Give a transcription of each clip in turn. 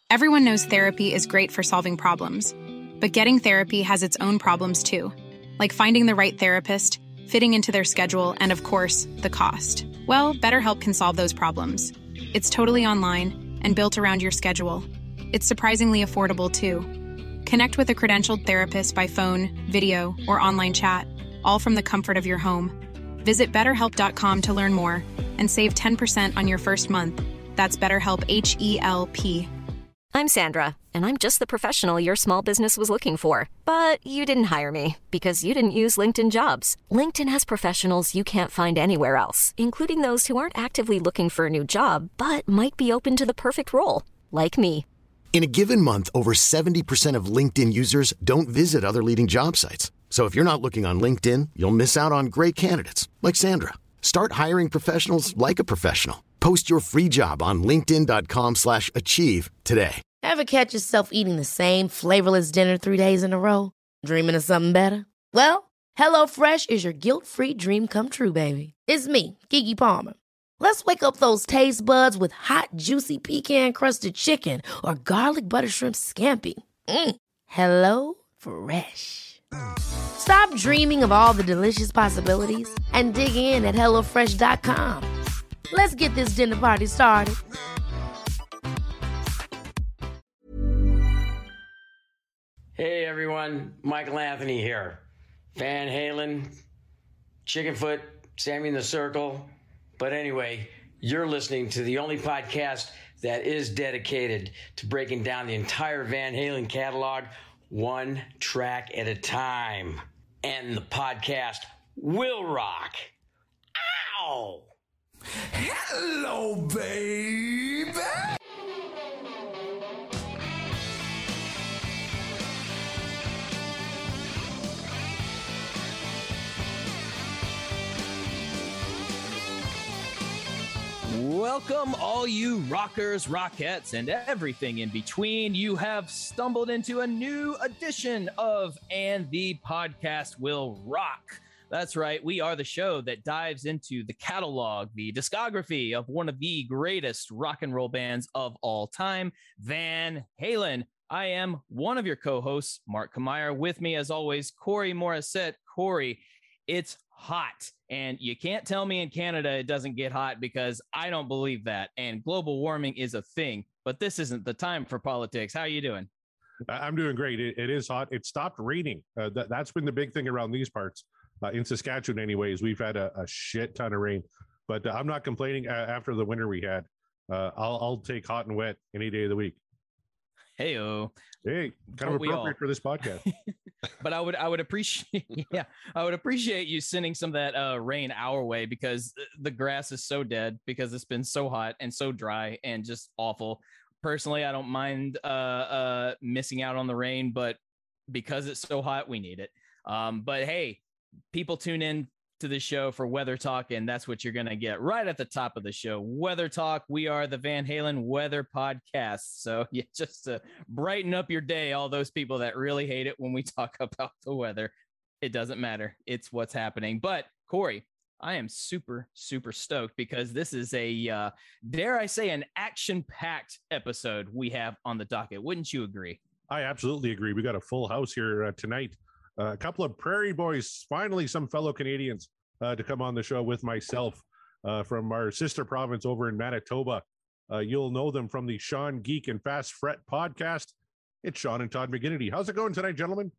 Everyone knows therapy is great for solving problems, but getting therapy has its own problems too, like finding the right therapist, fitting into their schedule, and of course, the cost. Well, BetterHelp can solve those problems. It's totally online and built around your schedule. It's surprisingly affordable too. Connect with a credentialed therapist by phone, video, or online chat, all from the comfort of your home. Visit BetterHelp.com to learn more and save 10% on your first month. That's BetterHelp, H-E-L-P. I'm Sandra, and I'm just the professional your small business was looking for. But you didn't hire me because you didn't use LinkedIn Jobs. LinkedIn has professionals you can't find anywhere else, including those who aren't actively looking for a new job, but might be open to the perfect role, like me. In a given month, over 70% of LinkedIn users don't visit other leading job sites. So if you're not looking on LinkedIn, you'll miss out on great candidates like Sandra. Start hiring professionals like a professional. Post your free job on linkedin.com/achieve today. Ever catch yourself eating the same flavorless dinner 3 days in a row? Dreaming of something better? Well, HelloFresh is your guilt-free dream come true, baby. It's me, Keke Palmer. Let's wake up those taste buds with hot, juicy pecan-crusted chicken or garlic butter shrimp scampi. Hello Fresh. Stop dreaming of all the delicious possibilities and dig in at HelloFresh.com. Let's get this dinner party started. Hey everyone, Michael Anthony here. Van Halen, Chickenfoot, Sammy in the Circle. But anyway, you're listening to the only podcast that is dedicated to breaking down the entire Van Halen catalog one track at a time. And the podcast will rock. Ow! Hello, baby! Welcome, all you rockers, rockettes, and everything in between. You have stumbled into a new edition of And the Podcast Will Rock. That's right. We are the show that dives into the catalog, the discography of one of the greatest rock and roll bands of all time, Van Halen. I am one of your co-hosts, Mark Kamier. With me, as always, Corey Morissette. Corey, it's hot, and you can't tell me in Canada it doesn't get hot, because I don't believe that, and global warming is a thing, but this isn't the time for politics. How are you doing? I'm doing great. It is hot. It stopped raining. That's been the big thing around these parts. In Saskatchewan anyways, we've had a shit ton of rain, but I'm not complaining after the winter we had. I'll take hot and wet any day of the week. Hey, kind of appropriate for this podcast. But I would appreciate, I would appreciate you sending some of that rain our way, because the grass is so dead because it's been so hot and so dry and just awful. Personally, I don't mind missing out on the rain, but because it's so hot, we need it. But hey, people tune in to the show for Weather Talk, and that's what you're going to get right at the top of the show. Weather Talk. We are the Van Halen Weather Podcast. So just to brighten up your day, all those people that really hate it when we talk about the weather, it doesn't matter. It's what's happening. But Corey, I am super, super stoked, because this is a, dare I say, an action-packed episode we have on the docket. Wouldn't you agree? I absolutely agree. We got a full house here tonight. A couple of Prairie Boys, finally some fellow Canadians to come on the show with myself from our sister province over in Manitoba. You'll know them from the Sean Geek and Fast Fret podcast. It's Sean and Todd McGinnity. How's it going tonight, gentlemen?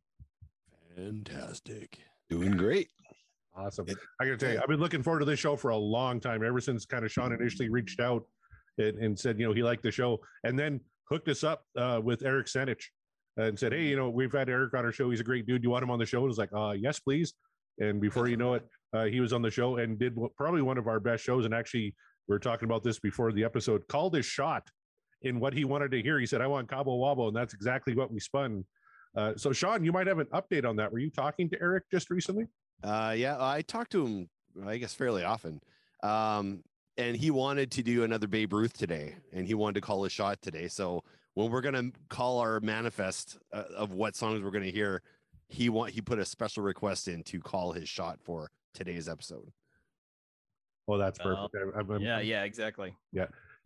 Fantastic. Doing great. Awesome. I got to tell you, I've been looking forward to this show for a long time, ever since kind of Sean initially reached out and said, he liked the show, and then hooked us up with Eric Senich. And said, hey, we've had Eric on our show. He's a great dude. You want him on the show? It was like, yes, please. And before you know it, he was on the show and did probably one of our best shows. And actually, we were talking about this before the episode, called his shot in what he wanted to hear. He said, I want Cabo Wabo. And that's exactly what we spun. So, Sean, you might have an update on that. Were you talking to Eric just recently? Yeah, I talk to him, I guess, fairly often. And he wanted to do another Babe Ruth today. And he wanted to call his shot today. So when we're going to call our manifest of what songs we're going to hear, he put a special request in to call his shot for today's episode. Well, that's perfect. Yeah, exactly. Yeah.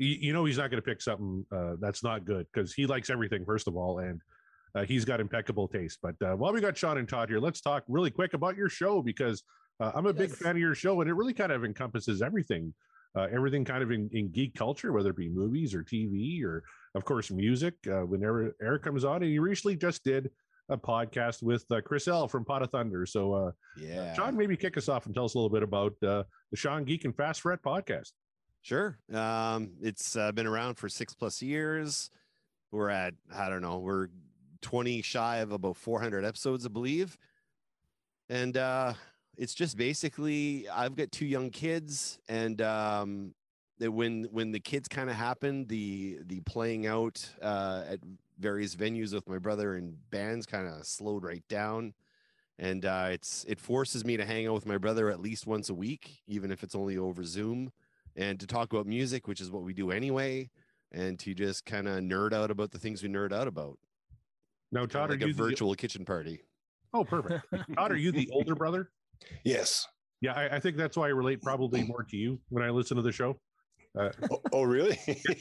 you know he's not going to pick something that's not good because he likes everything, first of all, and he's got impeccable taste. But while we got Sean and Todd here, let's talk really quick about your show, because I'm a big fan of your show, and it really kind of encompasses everything. Everything kind of in geek culture, whether it be movies or TV or, of course, music. Whenever Eric comes on, and you recently just did a podcast with Chris L from Pot of Thunder. So, Sean, maybe kick us off and tell us a little bit about the Sean Geek and Fast Fret podcast. Sure. It's been around for 6+ years. We're at, I don't know, we're 20 shy of about 400 episodes, I believe. And it's just basically, I've got 2 young kids, and when the kids kind of happened, the playing out at various venues with my brother and bands kind of slowed right down. And it forces me to hang out with my brother at least once a week, even if it's only over Zoom, and to talk about music, which is what we do anyway, and to just kind of nerd out about the things we nerd out about. Now, Todd, like are you a virtual kitchen party? Oh, perfect. Todd, are you the older brother? Yes. Yeah, I think that's why I relate probably more to you when I listen to the show. Oh, really?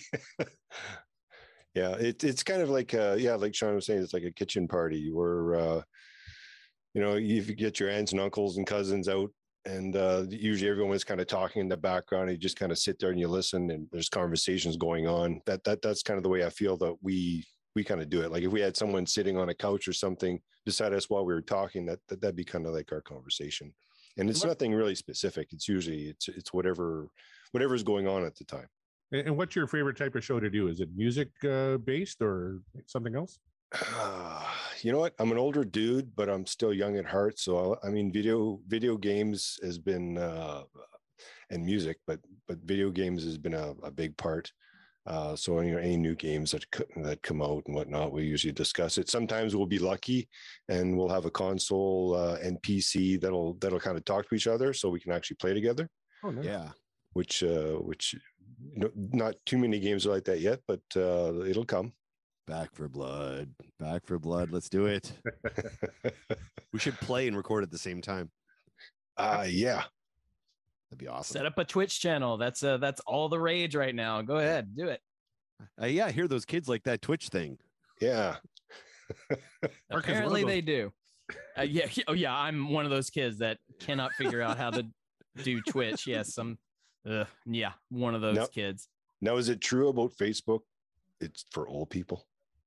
Yeah, it's kind of like like Sean was saying, it's like a kitchen party where you get your aunts and uncles and cousins out, and usually everyone's kind of talking in the background. You just kind of sit there and you listen, and there's conversations going on. That's kind of the way I feel that we kind of do it. Like if we had someone sitting on a couch or something beside us while we were talking, that'd be kind of like our conversation. And it's nothing really specific. It's usually it's whatever's going on at the time. And what's your favorite type of show to do? Is it music based or something else? You know what? I'm an older dude, but I'm still young at heart. So I mean, video games has been and music, but video games has been a big part. So any new games that come out and whatnot, we usually discuss it. Sometimes we'll be lucky and we'll have a console and PC that'll kind of talk to each other, so we can actually play together. Oh, nice. Yeah. Which not too many games are like that yet, but it'll come. Back for Blood. Let's do it. We should play and record at the same time. Yeah. That'd be awesome. Set up a Twitch channel. That's all the rage right now. Go ahead, do it. Yeah, I hear those kids like that Twitch thing. Yeah. Apparently they do. Yeah. Oh yeah. I'm one of those kids that cannot figure out how to do Twitch. Yes. One of those kids. Now, is it true about Facebook? It's for old people.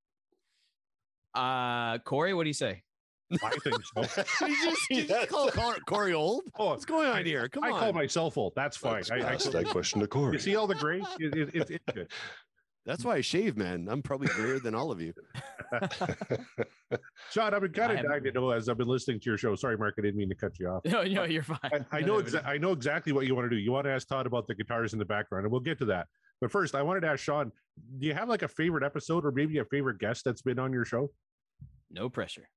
Corey, what do you say? I think so. you just call Corey old? Oh, what's going on here? Come on. I call myself old. That's fine. I asked that question to Corey. You see all the gray? It's good. That's why I shave, man. I'm probably grayer than all of you. Sean, I've been kind of dying to know as I've been listening to your show. Sorry, Mark, I didn't mean to cut you off. No, you're fine. I know exactly what you want to do. You want to ask Todd about the guitars in the background, and we'll get to that. But first, I wanted to ask Sean, do you have like a favorite episode or maybe a favorite guest that's been on your show? No pressure.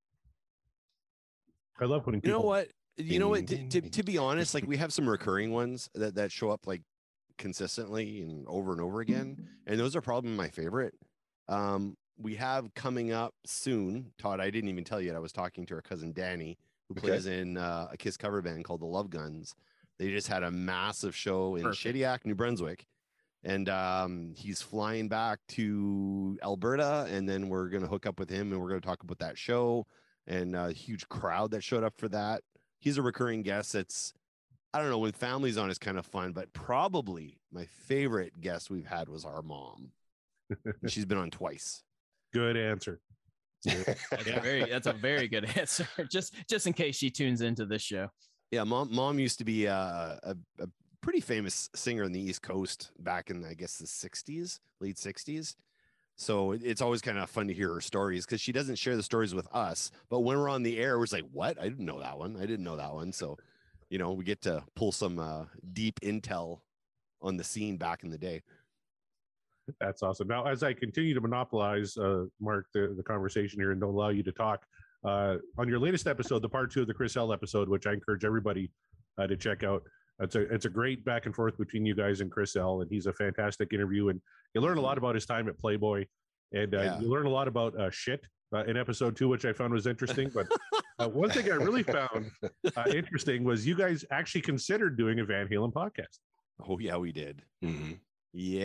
I love when people... You know what? To be honest, like we have some recurring ones that show up like consistently and over again, and those are probably my favorite. We have coming up soon, Todd, I didn't even tell you yet. I was talking to our cousin Danny, who plays in a Kiss cover band called the Love Guns. They just had a massive show in Shediac, New Brunswick, and he's flying back to Alberta, and then we're going to hook up with him and we're going to talk about that show and a huge crowd that showed up for that. He's a recurring guest. I don't know, when family's on, it's kind of fun, but probably my favorite guest we've had was our mom. She's been on twice. Good answer. That's a very good answer. Just in case she tunes into this show. Yeah, mom used to be a pretty famous singer on the East Coast back in, I guess, the 60s, late 60s. So it's always kind of fun to hear her stories because she doesn't share the stories with us. But when we're on the air, we're like, what? I didn't know that one. So, we get to pull some deep intel on the scene back in the day. That's awesome. Now, as I continue to monopolize, Mark, the conversation here and don't allow you to talk, on your latest episode, the part 2 of the Chris L episode, which I encourage everybody to check out. It's a great back and forth between you guys and Chris L, and he's a fantastic interview, and you learn a lot about his time at Playboy, and you learn a lot about shit in episode 2, which I found was interesting. But one thing I really found interesting was you guys actually considered doing a Van Halen podcast. Oh yeah, we did. Mm-hmm. Yep.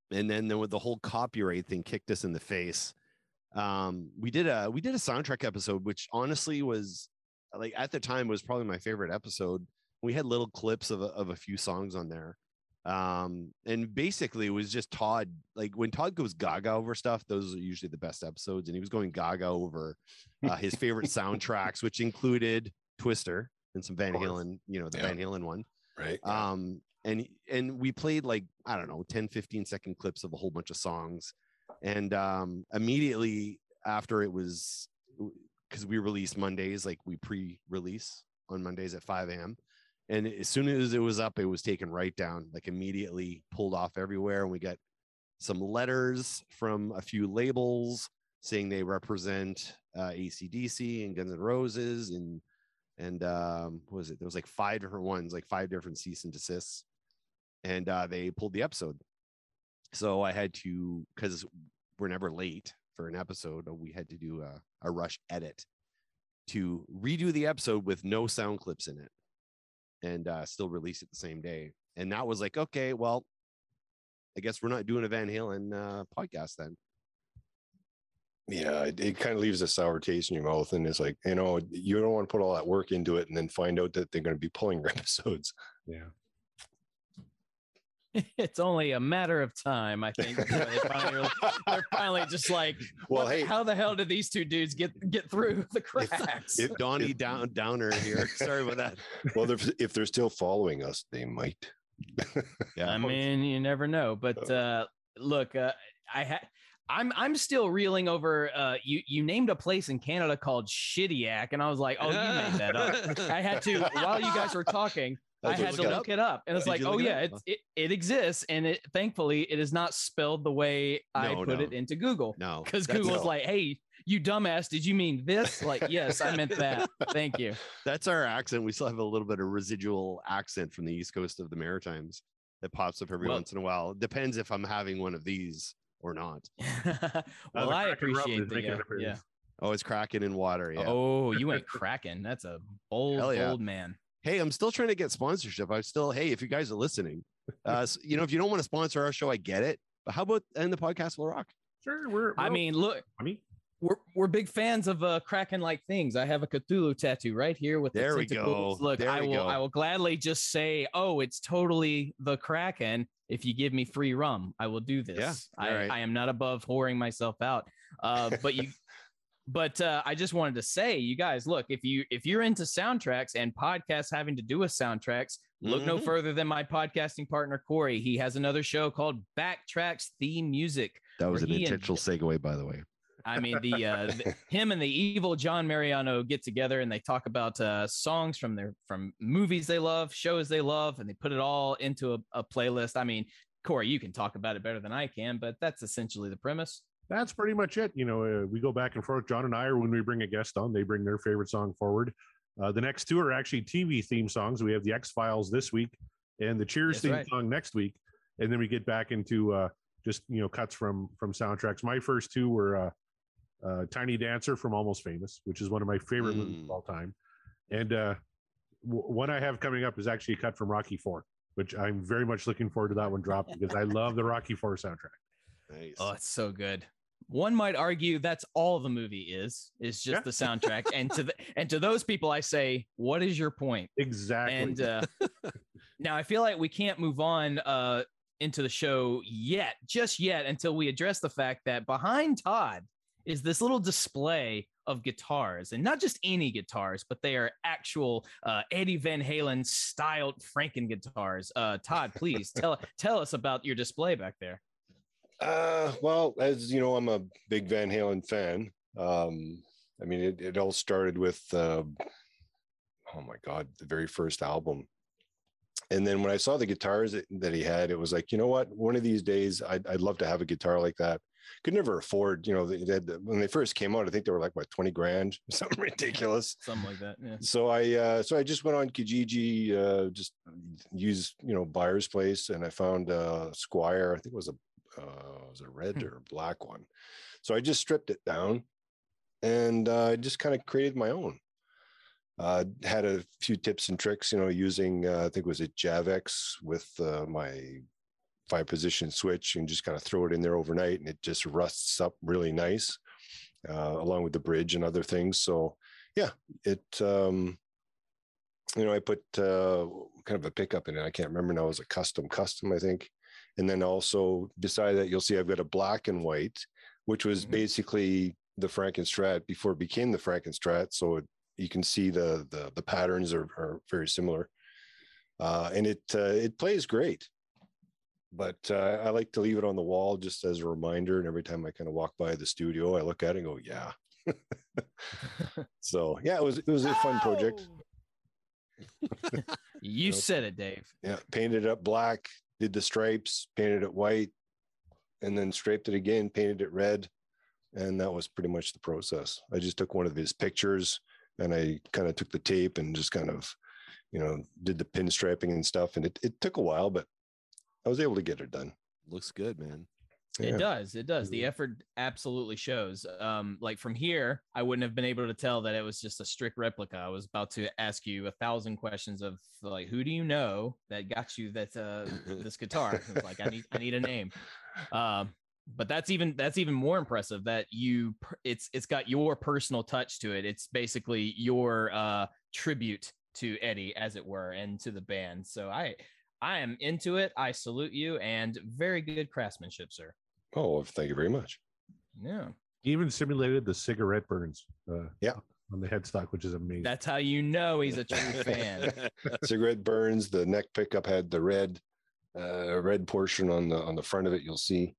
and then with the whole copyright thing kicked us in the face. We did a soundtrack episode, which honestly was like at the time was probably my favorite episode. We had little clips of a few songs on there. And basically it was just Todd, like when Todd goes gaga over stuff, those are usually the best episodes. And he was going gaga over his favorite soundtracks, which included Twister and some Van Halen, the Van Halen one. Right. And we played like, I don't know, 10-15-second clips of a whole bunch of songs. And immediately after it was, because we released Mondays, like we pre-release on Mondays at 5 a.m. And as soon as it was up, it was taken right down, like immediately pulled off everywhere. And we got some letters from a few labels saying they represent AC/DC and Guns N' Roses. And what was it? There was like 5 different ones, like 5 different cease and desists. And they pulled the episode. So I had to, because we're never late for an episode, we had to do a rush edit to redo the episode with no sound clips in it and still release it the same day. And that was like, okay, well, I guess we're not doing a Van Halen podcast then. Yeah, it kind of leaves a sour taste in your mouth. And it's like, you don't want to put all that work into it and then find out that they're going to be pulling your episodes. Yeah. It's only a matter of time, I think. They're finally just like, well, hey, how the hell did these two dudes get through the cracks? If Donnie Downer here. Sorry about that. Well, if they're still following us, they might. Yeah, I mean, you never know. But look, I'm still reeling over. You named a place in Canada called Shittiac, and I was like, oh, you made that up. I had to while you guys were talking. I had to look it up, and it's like, oh yeah, it exists, and thankfully it is not spelled the way I put it into Google. No, because Google's like, hey, you dumbass, did you mean this? Like, yes, I meant that. Thank you. That's our accent. We still have a little bit of residual accent from the East Coast of the Maritimes that pops up every once in a while. It depends if I'm having one of these or not. Well, I appreciate the yeah. Oh, it's cracking in water. Yeah. Oh, you ain't cracking. That's a bold man. Hey, I'm still trying to get sponsorship. Hey, if you guys are listening, if you don't want to sponsor our show, I get it. But how about end the podcast will rock? Sure. We're big fans of Kraken like things. I have a Cthulhu tattoo right here with the tentacles. Look, I will gladly just say, oh, it's totally the Kraken. If you give me free rum, I will do this. Yeah, I am not above whoring myself out. But I just wanted to say, you guys, look, if you're into soundtracks and podcasts having to do with soundtracks, look no further than my podcasting partner, Corey. He has another show called Backtracks Theme Music. That was an intentional segue, by the way. I mean, him and the evil John Mariano get together and they talk about songs from movies they love, shows they love, and they put it all into a playlist. I mean, Corey, you can talk about it better than I can, but that's essentially the premise. That's pretty much it. We go back and forth. John and I, or when we bring a guest on, they bring their favorite song forward. The next 2 are actually TV theme songs. We have the X-Files this week and the Cheers theme song next week. And then we get back into just, cuts from soundtracks. My first 2 were Tiny Dancer from Almost Famous, which is one of my favorite movies of all time. And one I have coming up is actually a cut from Rocky IV, which I'm very much looking forward to that one dropping because I love the Rocky IV soundtrack. Nice. Oh, it's so good. One might argue that's all the movie is just the soundtrack. And to those people, I say, what is your point? Exactly. And now I feel like we can't move on into the show just yet, until we address the fact that behind Todd is this little display of guitars, and not just any guitars, but they are actual Eddie Van Halen styled Franken guitars. Todd, please tell us about your display back there. Well, as you know, I'm a big Van Halen fan. I mean, it all started with, oh my God, the very first album. And then when I saw the guitars that he had, it was like, you know what, one of these days I'd love to have a guitar like that. Could never afford, when they first came out, I think they were like, what, 20 grand, something ridiculous. Something like that. Yeah. So I just went on Kijiji, just used, Buyer's Place, and I found Squire. I think it was a red or red one. So I just stripped it down and I just kind of created my own. Had a few tips and tricks, using, I think it was a Javex with my 5-position switch and just kind of throw it in there overnight, and it just rusts up really nice, along with the bridge and other things. So yeah, it I put kind of a pickup in it. I can't remember now. It was a custom, I think. And then also beside that, you'll see I've got a black and white, which was basically the Frankenstrat before it became the Frankenstrat. So you can see the patterns are very similar, and it plays great. But I like to leave it on the wall just as a reminder. And every time I kind of walk by the studio, I look at it and go, yeah. So yeah, it was a fun project. You said it, Dave. Yeah, painted it up black, did the stripes, painted it white, and then striped it again, painted it red. And that was pretty much the process. I just took one of his pictures and I kind of took the tape and just kind of, did the pinstriping and stuff. And it took a while, but I was able to get it done. Looks good, man. Yeah. It does. The effort absolutely shows. Like from here, I wouldn't have been able to tell that it was just a strict replica. I was about to ask you 1,000 questions of like, who do you know that got you that this guitar? It's like I need a name. But that's even more impressive that it's got your personal touch to it. It's basically your tribute to Eddie, as it were, and to the band. So I am into it. I salute you, and very good craftsmanship, sir. Oh, thank you very much. Yeah. He even simulated the cigarette burns. On the headstock, which is amazing. That's how you know he's a true fan. Cigarette burns. The neck pickup had the red portion on the front of it. You'll see.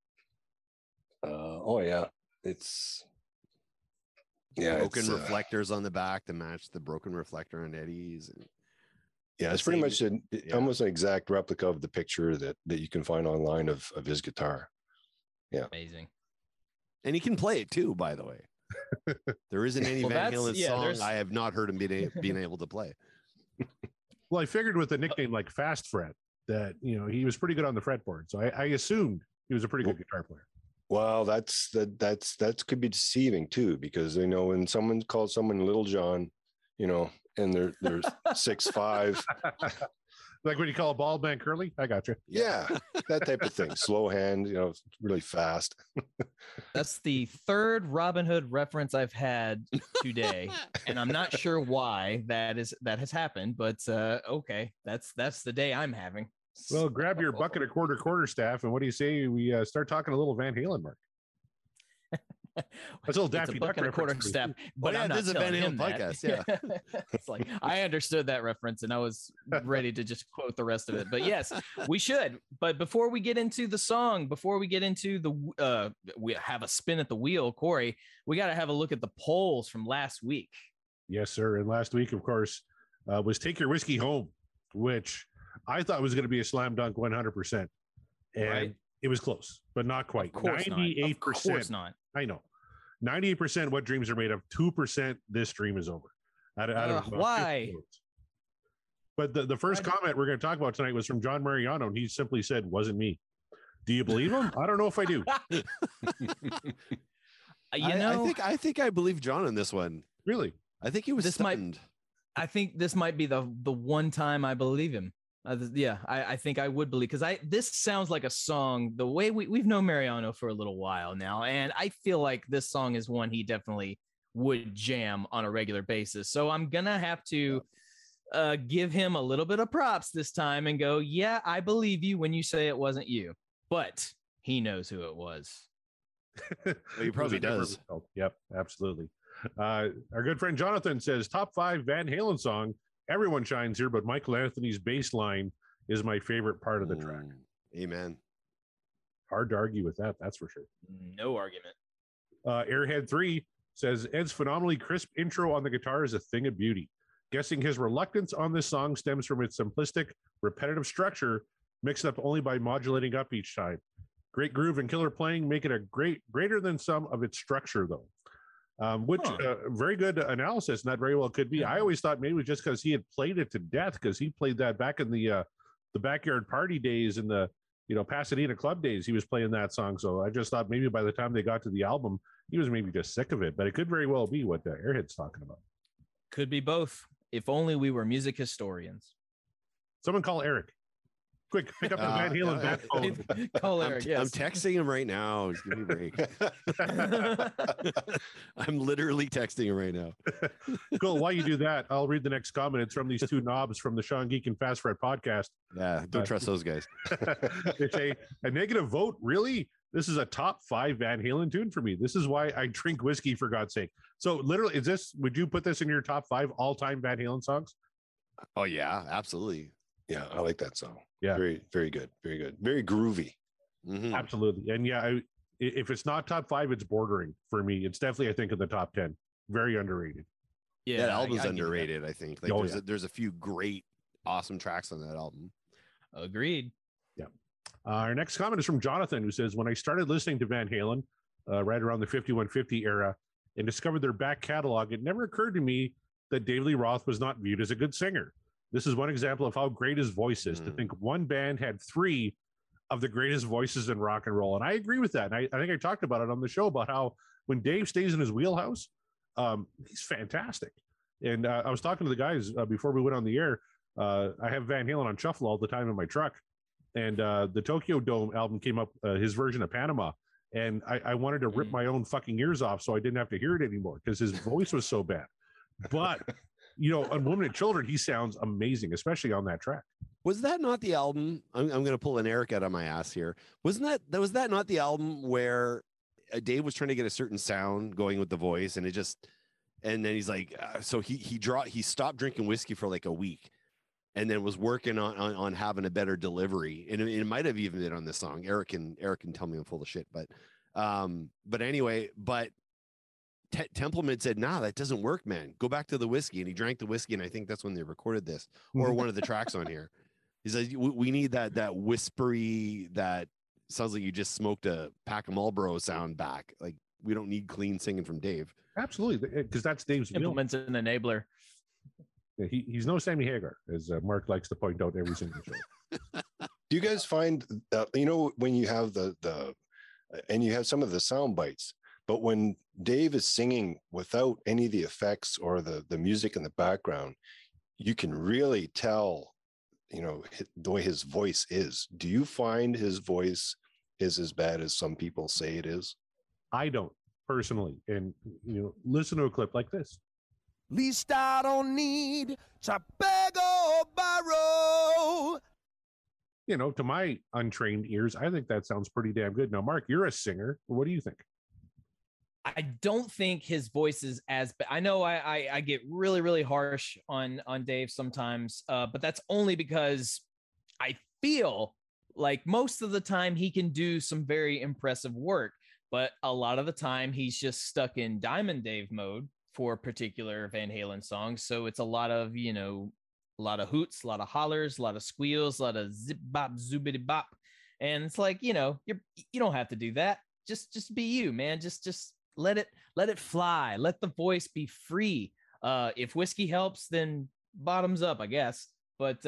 It's broken reflectors on the back to match the broken reflector on Eddie's. Yeah, it's pretty much almost an exact replica of the picture that you can find online of his guitar. Yeah. Amazing. And he can play it too, by the way. There isn't any Van Halen song I have not heard him being able to play. Well, I figured with a nickname like Fast Fret that, he was pretty good on the fretboard. So I assumed he was a pretty good guitar player. Well, that could be deceiving too, because when someone calls someone Little John, and they're 6'5", like when you call a bald man curly. I got you. Yeah, that type of thing. Slow hand, really fast. That's the third Robin Hood reference I've had today, and I'm not sure why that has happened, but okay, that's the day I'm having. Well, grab your bucket of quarter staff, and what do you say we start talking a little Van Halen, Mark? That's a little Daffy Duck quarter staff, but I'm not this is a Van Halen podcast. Yeah, it's like I understood that reference, and I was ready to just quote the rest of it. But yes, we should. But before we get into the song, before we get into we have a spin at the wheel, Corey, we got to have a look at the polls from last week. Yes, sir. And last week, of course, was Take Your Whiskey Home, which I thought was going to be a slam dunk 100%. And it was close, but not quite. 98%. Of course not. I know. 98% What Dreams Are Made Of. 2% This Dream Is Over. Out of why? But the first comment we're going to talk about tonight was from John Mariano, and he simply said, "Wasn't me." Do you believe him? I don't know if I do. I think I believe John on this one. Really? I think he was stunned. I think this might be the one time I believe him. I think I would believe, because this sounds like a song, the way we've known Mariano for a little while now, and I feel like this song is one he definitely would jam on a regular basis. So I'm gonna have to give him a little bit of props this time and go, yeah, I believe you when you say it wasn't you, but he knows who it was. Well, he probably does. Yep, absolutely. Our good friend Jonathan says top 5 Van Halen song. Everyone shines here, but Michael Anthony's bass line is my favorite part of the track. Amen. Hard to argue with that. That's for sure. No argument. Airhead 3 says Ed's phenomenally crisp intro on the guitar is a thing of beauty. Guessing his reluctance on this song stems from its simplistic, repetitive structure, mixed up only by modulating up each time. Great groove and killer playing make it a greater than some of its structure, though. Very good analysis, and that very well could be. I always thought maybe it was just because he had played it to death, because he played that back in the backyard party days and the Pasadena club days. He was playing that song, so I just thought maybe by the time they got to the album, he was maybe just sick of it. But it could very well be what Airhead's talking about. Could be both. If only we were music historians. Someone call Eric. Quick, pick up the Van Halen bat phone. Call Eric. I'm Yes. texting him right now. Just give me a break. I'm literally texting him right now. Cool. While you do that, I'll read the next comment. It's from these two knobs from the Sean Geek and Fast Fred podcast. Yeah, don't trust those guys. They say a negative vote. Really? This is a top 5 Van Halen tune for me. This is why I drink whiskey, for God's sake. So literally, would you put this in your top 5 all-time Van Halen songs? Oh yeah, absolutely. Yeah, I like that song. Yeah. Very, very good. Very good. Very groovy. Mhm. Absolutely. And yeah, if it's not top 5, it's bordering for me. It's definitely, I think, in the top 10. Very underrated. Yeah, That album's I get that. underrated, I think. Like Oh, there's a few great, awesome tracks on that album. Agreed. Our next comment is from Jonathan, who says, when I started listening to Van Halen right around the 5150 era and discovered their back catalog, it never occurred to me that Dave Lee Roth was not viewed as a good singer. This is one example of how great his voice is. To think one band had 3 of the greatest voices in rock and roll. And I agree with that. And I think I talked about it on the show about how when Dave stays in his wheelhouse, he's fantastic. And I was talking to the guys before we went on the air. I have Van Halen on shuffle all the time in my truck. And the Tokyo Dome album came up, his version of Panama. And I wanted to rip my own fucking ears off so I didn't have to hear it anymore because his voice was so bad. But, on Women and Children, he sounds amazing, especially on that track. Was that not the album? I'm going to pull an Eric out of my ass here. Was that not the album where Dave was trying to get a certain sound going with the voice, and then he's like, so he stopped drinking whiskey for like a week, and then was working on having a better delivery, and it might have even been on this song. Eric can tell me I'm full of shit, but anyway, Templeman said, nah, that doesn't work, man. Go back to the whiskey. And he drank the whiskey. And I think that's when they recorded this or one of the tracks on here. He's like, we need that whispery, that sounds like you just smoked a pack of Marlboro sound back. Like, we don't need clean singing from Dave. Absolutely. Because that's Dave's Implements an enabler. Yeah, he's no Sammy Hagar, as Mark likes to point out every single show. Do you guys find, when you have and you have some of the sound bites, but when Dave is singing without any of the effects or the music in the background, you can really tell, the way his voice is. Do you find his voice is as bad as some people say it is? I don't personally. And, listen to a clip like this. Least I don't need to beg or borrow. To my untrained ears, I think that sounds pretty damn good. Now, Mark, you're a singer. What do you think? I don't think his voice is as bad. I know I get really, really harsh on Dave sometimes, but that's only because I feel like most of the time he can do some very impressive work, but a lot of the time he's just stuck in Diamond Dave mode for particular Van Halen songs. So it's a lot of, a lot of hoots, a lot of hollers, a lot of squeals, a lot of zip bop, zoobity bop. And it's like, you don't have to do that. Just be you, man. Just let it fly. Let the voice be free. If whiskey helps, then bottoms up, I guess. But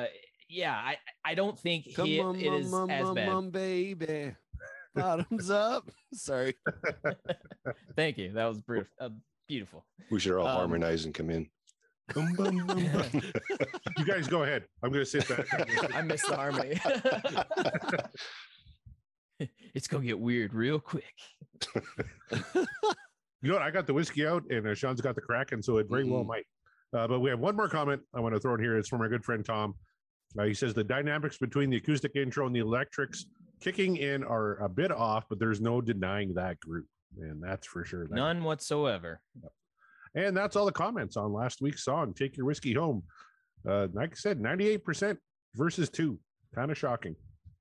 I don't think it is as bad. Baby. Bottoms up. Sorry. Thank you. That was beautiful. We should all harmonize and come in. You guys go ahead. I'm going to sit back. I missed the harmony. It's going to get weird real quick. You know what? I got the whiskey out and Sean's got the Kraken, so it very well might. But we have one more comment I want to throw in here. It's from our good friend Tom. He says the dynamics between the acoustic intro and the electrics kicking in are a bit off, but there's no denying that group. And that's for sure. None whatsoever. And that's all the comments on last week's song, Take Your Whiskey Home. Like I said, 98% versus 2. Kind of shocking.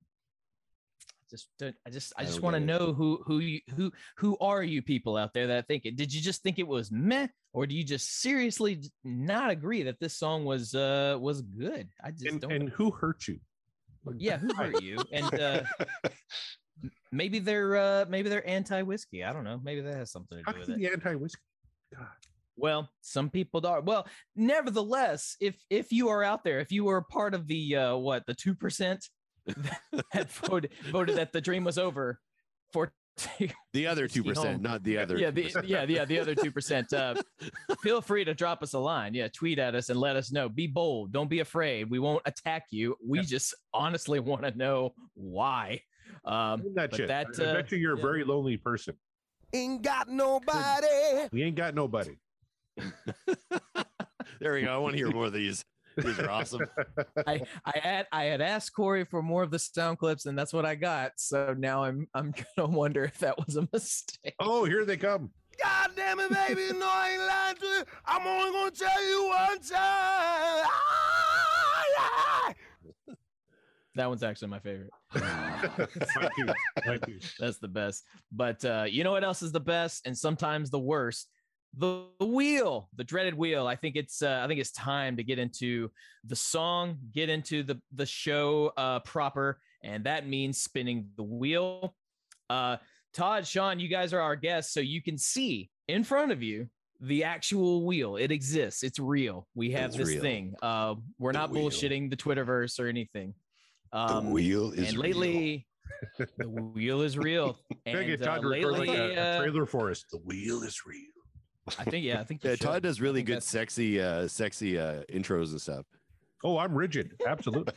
I just want to know who are you people out there that think it? Did you just think it was meh, or do you just seriously not agree that this song was good? I just don't. And who hurt you? Yeah, who hurt you? And maybe they're anti-whiskey. I don't know. Maybe that has something to do with it. The anti-whiskey. God. Well, some people are. Well, nevertheless, if you are out there, if you were part of the 2%. That voted that the dream was over for The other 2%, not the other. The other 2%. Feel free to drop us a line. Yeah, tweet at us and let us know. Be bold. Don't be afraid. We won't attack you. We just honestly want to know why. I bet you you're a very lonely person. Ain't got nobody. We ain't got nobody. There we go. I want to hear more of these. These are awesome. I had asked Corey for more of the sound clips, and that's what I got. So now I'm gonna wonder if that was a mistake. Oh, here they come. God damn it, baby. No, I ain't lying to you. I'm only gonna tell you one time. That one's actually my favorite. Thank you. That's the best. But you know what else is the best and sometimes the worst? The wheel, the dreaded wheel. I think it's time to get into the song, get into the show proper, and that means spinning the wheel. Todd, Sean, you guys are our guests, so you can see in front of you the actual wheel. It exists. It's real. We have this thing. We're not bullshitting the Twitterverse or anything. The wheel is and lately, real. The wheel is real. And Todd lately, like a trailer for us. The wheel is real. I think Todd does really good, sexy intros and stuff. Oh, I'm rigid. Absolutely.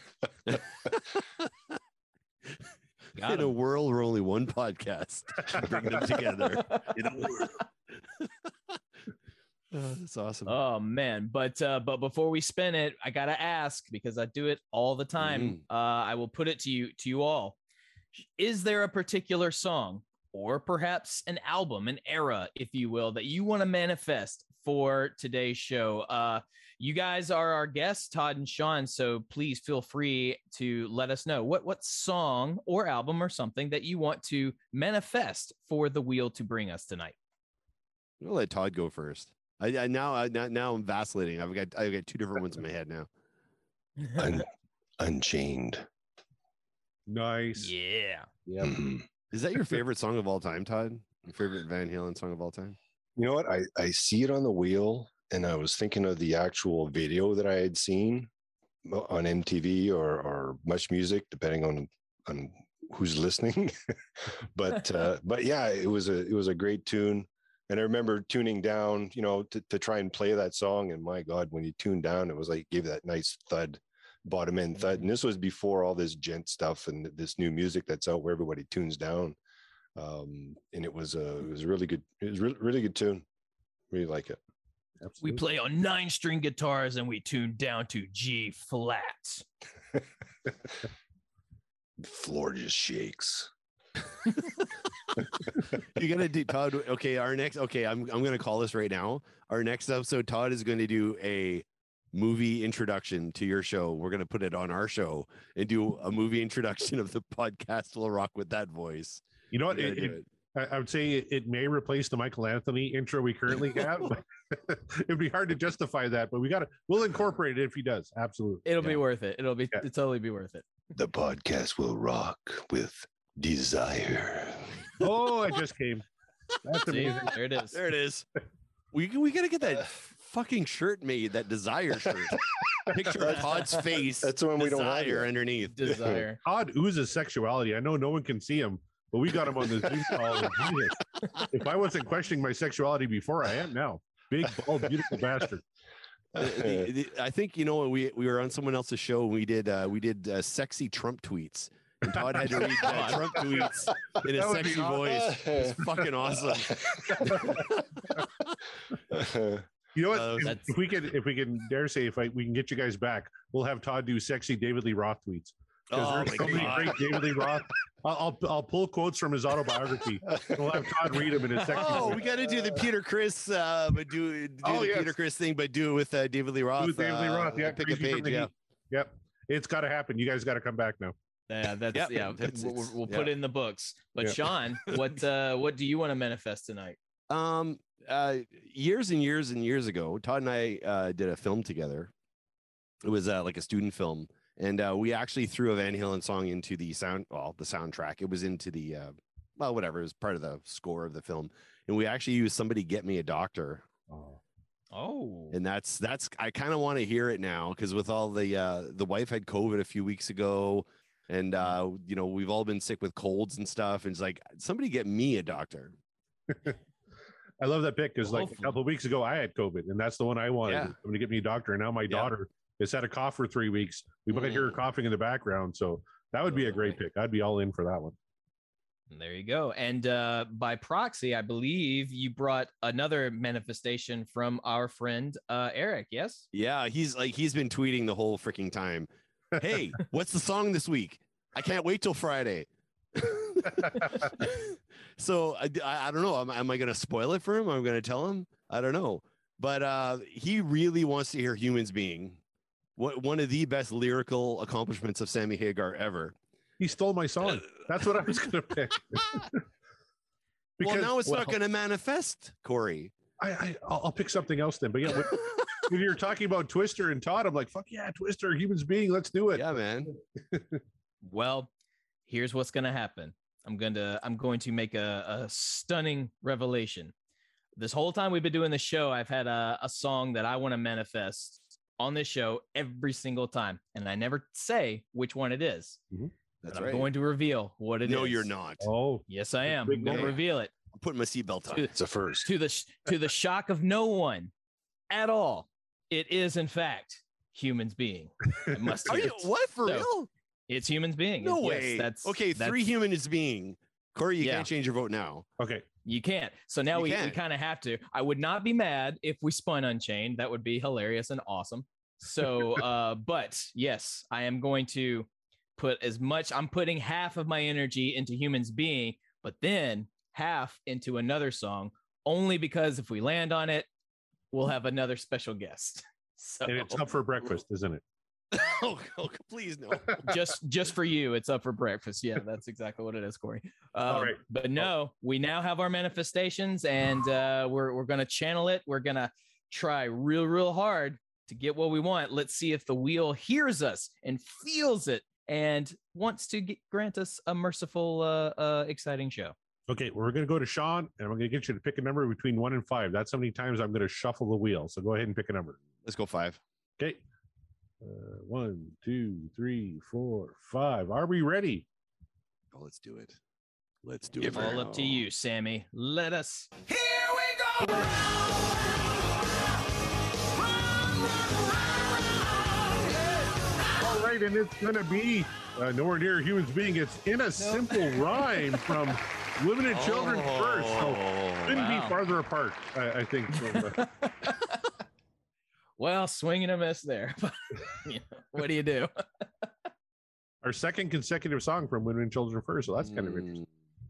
In a world where only one podcast bring them together. In a world. That's awesome. Oh man, but before we spin it, I gotta ask, because I do it all the time. I will put it to you all. Is there a particular song, or perhaps an album, an era, if you will, that you want to manifest for today's show? You guys are our guests, Todd and Sean, so please feel free to let us know what song or album or something that you want to manifest for the wheel to bring us tonight. I'll let Todd go first. Now I'm vacillating. I've got two different ones in my head now. Unchained. Nice. Yeah. Yeah. Mm-hmm. Is that your favorite song of all time, Todd? Your favorite Van Halen song of all time? You know what? I see it on the wheel, and I was thinking of the actual video that I had seen on MTV or Much Music, depending on who's listening. but yeah, it was a great tune. And I remember tuning down, to try and play that song. And my God, when you tuned down, it was like, gave that nice thud, bottom end thud. And this was before all this gent stuff and this new music that's out where everybody tunes down. And it was really good. It was really good tune. Really like it. Absolutely. We play on 9-string guitars and we tune down to G flat. The floor just shakes. You're gonna do, Todd. Okay, I'm gonna call this right now. Our next episode, Todd is going to do a movie introduction to your show. We're gonna put it on our show and do a movie introduction of the podcast. We'll rock with that voice. You know what? I would say it may replace the Michael Anthony intro we currently have. It'd be hard to justify that, but we'll incorporate it if he does. Absolutely. It'll be worth it. It'll totally be worth it. The podcast will rock with desire. Oh, I just came. That's amazing. There it is. There it is. We gotta get that fucking shirt made, that desire shirt. Picture of Todd's face. That's the one we don't have here underneath. Desire. Todd oozes sexuality. I know no one can see him, but we got him on the Zoom call. If I wasn't questioning my sexuality before, I am now. Big, bald, beautiful bastard. I think we were on someone else's show and we did sexy Trump tweets. And Todd had to read Trump tweets in a sexy voice. It's fucking awesome. You know what? If we can dare say, we can get you guys back, we'll have Todd do sexy David Lee Roth tweets. Because there's so many great David Lee Roth. I'll pull quotes from his autobiography. We'll have Todd read them in his sexy voice. We got to do the Peter Criss, but do the Peter Criss thing, but do it with David Lee Roth. With David Lee Roth, yeah. Pick a page, yeah. Yep. It's got to happen. You guys got to come back now. Yeah, we'll put it in the books. But Sean, what do you want to manifest tonight? Years and years and years ago, Todd and I did a film together. It was like a student film, and we actually threw a Van Halen song into the soundtrack. It was into the whatever. It was part of the score of the film, and we actually used "Somebody Get Me a Doctor." Oh, and that's I kind of want to hear it now, because with all the wife had COVID a few weeks ago. And we've all been sick with colds and stuff. And it's like, somebody get me a doctor. I love that pick because like a couple of weeks ago I had COVID, and that's the one I wanted. Yeah. I'm going to get me a doctor. And now my daughter has had a cough for 3 weeks. We might hear her coughing in the background, so that would be a great pick. I'd be all in for that one. There you go. And by proxy, I believe you brought another manifestation from our friend Eric. Yes. Yeah, he's been tweeting the whole freaking time. Hey, what's the song this week? I can't wait till Friday. So I don't know. Am I going to spoil it for him? I'm going to tell him. I don't know. But he really wants to hear "Humans Being," one of the best lyrical accomplishments of Sammy Hagar ever. He stole my song. That's what I was going to pick. Well, now it's not going to manifest, Corey. I'll pick something else then. But yeah, when you're talking about Twister and Todd, I'm like, fuck yeah, Twister, Humans Being, let's do it. Yeah, man. Well, here's what's going to happen. I'm going to make a stunning revelation. This whole time we've been doing the show, I've had a song that I want to manifest on this show every single time. And I never say which one it is. Mm-hmm. That's I'm right. going to reveal what it is. No, you're not. Oh, yes, I am. I'm going to reveal it. I'm putting my seatbelt on. It's a first. To the shock of no one at all. It is, in fact, Humans Being. I must Are you, what, for So, real? It's Humans Being. No Yes, way. that's okay. that's, 3 humans being. Corey, you Yeah. can't change your vote now. Okay. You can't. So now we can. kind of have to. I would not be mad if we spun Unchained. That would be hilarious and awesome. So, but yes, I am going to put I'm putting half of my energy into Humans Being, but then half into another song, only because if we land on it, we'll have another special guest. So And it's up for breakfast, isn't it? oh, please no. just for you, it's up for breakfast. Yeah, that's exactly what it is, Corey. All right. But no, we now have our manifestations, and we're gonna channel it. We're gonna try real hard to get what we want. Let's see if the wheel hears us and feels it and wants to grant us a merciful, exciting show. Okay, well, we're going to go to Sean, and I'm going to get you to pick a number between 1 and 5. That's how many times I'm going to shuffle the wheel. So go ahead and pick a number. Let's go 5. Okay. 1, 2, 3, 4, 5. Are we ready? Oh, let's do it. Let's do It's it. all up to you, Sammy. Let us. Here we go. All right, and it's going to be nowhere near Humans Being. It's In a Simple Rhyme from Limited Children First. So couldn't be farther apart, I think. So, Well, swing and a miss there. But, what do you do? our second consecutive song from Women and Children First. So that's kind of interesting.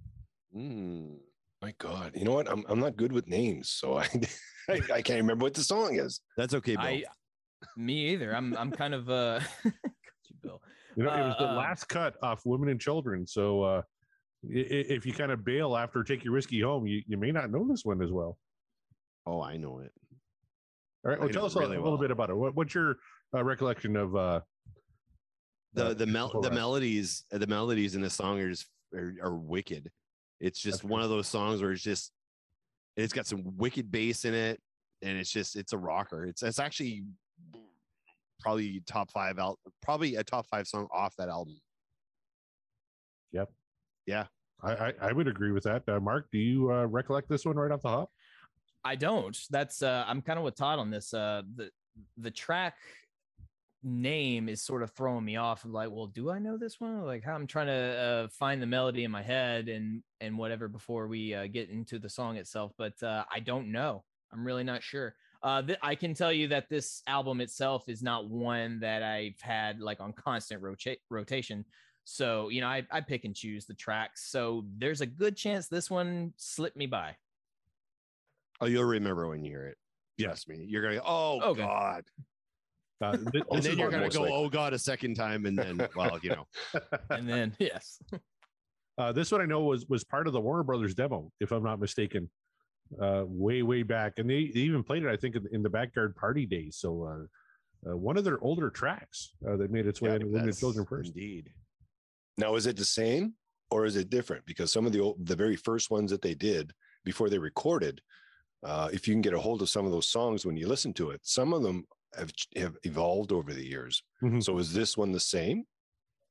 My God, you know what? I'm not good with names, so I can't remember what the song is. That's okay, Bill. Me either. I'm kind of Bill. You know, it was the last cut off Women and Children. So if you kind of bail after Take Your Whiskey Home, you may not know this one as well. Oh, I know it. All right. Well, tell us a little bit about it. What's your recollection of the melodies? The melodies in the song are wicked. It's just one of those songs where it's got some wicked bass in it, and it's a rocker. It's actually probably probably a top 5 song off that album. Yep. Yeah. I would agree with that. Mark, do you recollect this one right off the hop? I don't. That's I'm kind of with Todd on this. The track name is sort of throwing me off. Like, well, do I know this one? Like, how I'm trying to find the melody in my head and whatever before we get into the song itself. But I don't know. I'm really not sure. I can tell you that this album itself is not one that I've had like on constant rotation. So, I pick and choose the tracks. So there's a good chance this one slipped me by. Oh, you'll remember when you hear it. Trust me. You're going to go, oh, God. And then you're going to go, oh, God, a second time. And then, well, And then, yes. This one I know was part of the Warner Brothers demo, if I'm not mistaken, way back. And they even played it, I think, in the Backyard Party days. So one of their older tracks that made its way into Women and Children First. Indeed. Now, is it the same or is it different? Because some of the very first ones that they did before they recorded, if you can get a hold of some of those songs when you listen to it, some of them have evolved over the years. Mm-hmm. So is this one the same?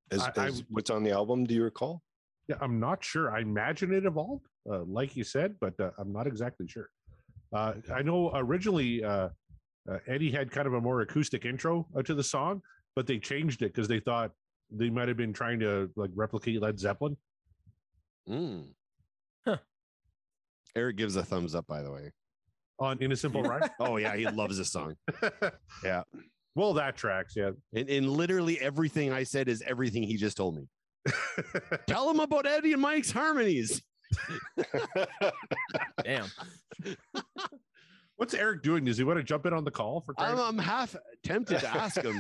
What's on the album? Do you recall? Yeah, I'm not sure. I imagine it evolved, like you said, but I'm not exactly sure. I know originally Eddie had kind of a more acoustic intro to the song, but they changed it because they thought they might have been trying to like replicate Led Zeppelin. Huh. Eric gives a thumbs up, by the way. On In a Simple Ride? Oh, yeah, he loves this song. Yeah. Well, that tracks, yeah. And literally everything I said is everything he just told me. Tell him about Eddie and Mike's harmonies. Damn. What's Eric doing? Does he want to jump in on the call for time? I'm half tempted to ask him.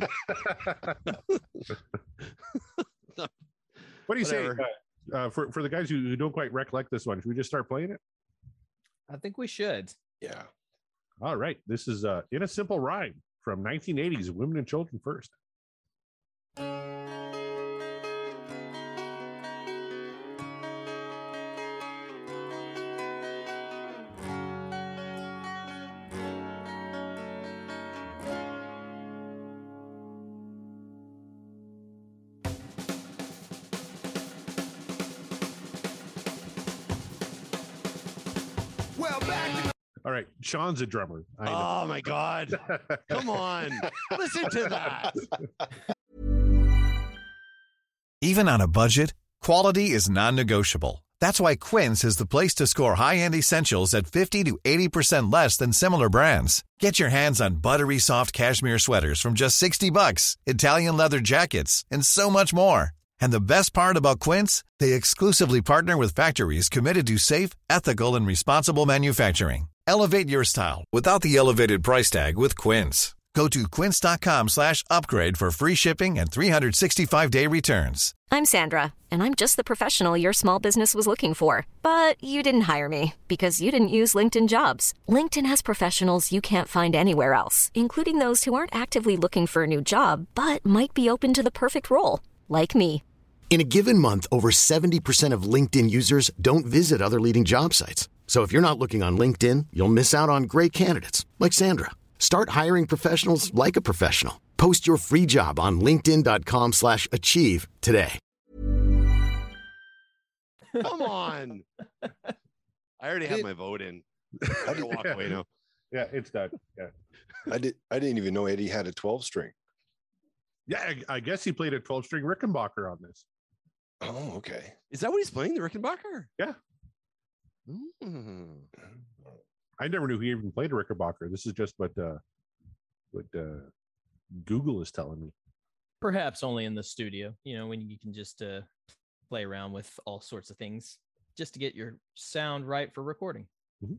What do you say for the guys who don't quite recollect this one? Should we just start playing it? I think we should. Yeah. All right. This is In a Simple Ride from 1980s, Women and Children First. All right, Sean's a drummer. Oh my God. Come on. Listen to that. Even on a budget, quality is non-negotiable. That's why Quince is the place to score high-end essentials at 50 to 80% less than similar brands. Get your hands on buttery soft cashmere sweaters from just $60, Italian leather jackets, and so much more. And the best part about Quince, they exclusively partner with factories committed to safe, ethical, and responsible manufacturing. Elevate your style without the elevated price tag with Quince. Go to quince.com/upgrade for free shipping and 365-day returns. I'm Sandra, and I'm just the professional your small business was looking for. But you didn't hire me because you didn't use LinkedIn Jobs. LinkedIn has professionals you can't find anywhere else, including those who aren't actively looking for a new job, but might be open to the perfect role, like me. In a given month, over 70% of LinkedIn users don't visit other leading job sites. So if you're not looking on LinkedIn, you'll miss out on great candidates like Sandra. Start hiring professionals like a professional. Post your free job on linkedin.com/achieve today. Come on. I already have my vote in. I can walk away now. Yeah, it's done. Yeah. I didn't even know Eddie had a 12-string. Yeah, I guess he played a 12-string Rickenbacker on this. Oh, okay. Is that what he's playing, the Rickenbacker? Yeah. I never knew he even played a Rickenbacker. This is just what Google is telling me. Perhaps only in the studio, when you can just play around with all sorts of things just to get your sound right for recording. Mm-hmm.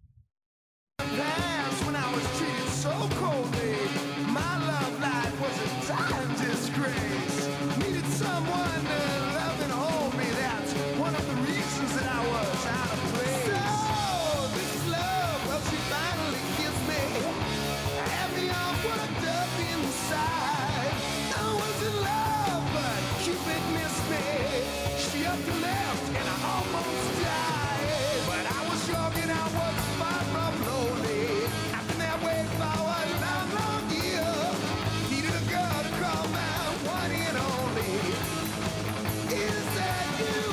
That's when I was treated so coldly. My love life was a time disgrace. Needed someone to love and hold me. That's one of the reasons that I was out of place. So this is love. Well, she finally kissed me. Had me all worked up inside. I was in love, but Cupid missed me. She up and left, and I almost died. But I was young and I was far from lonely. I've been that way for a long, long year. Needed a girl to call my one and only. Is that you?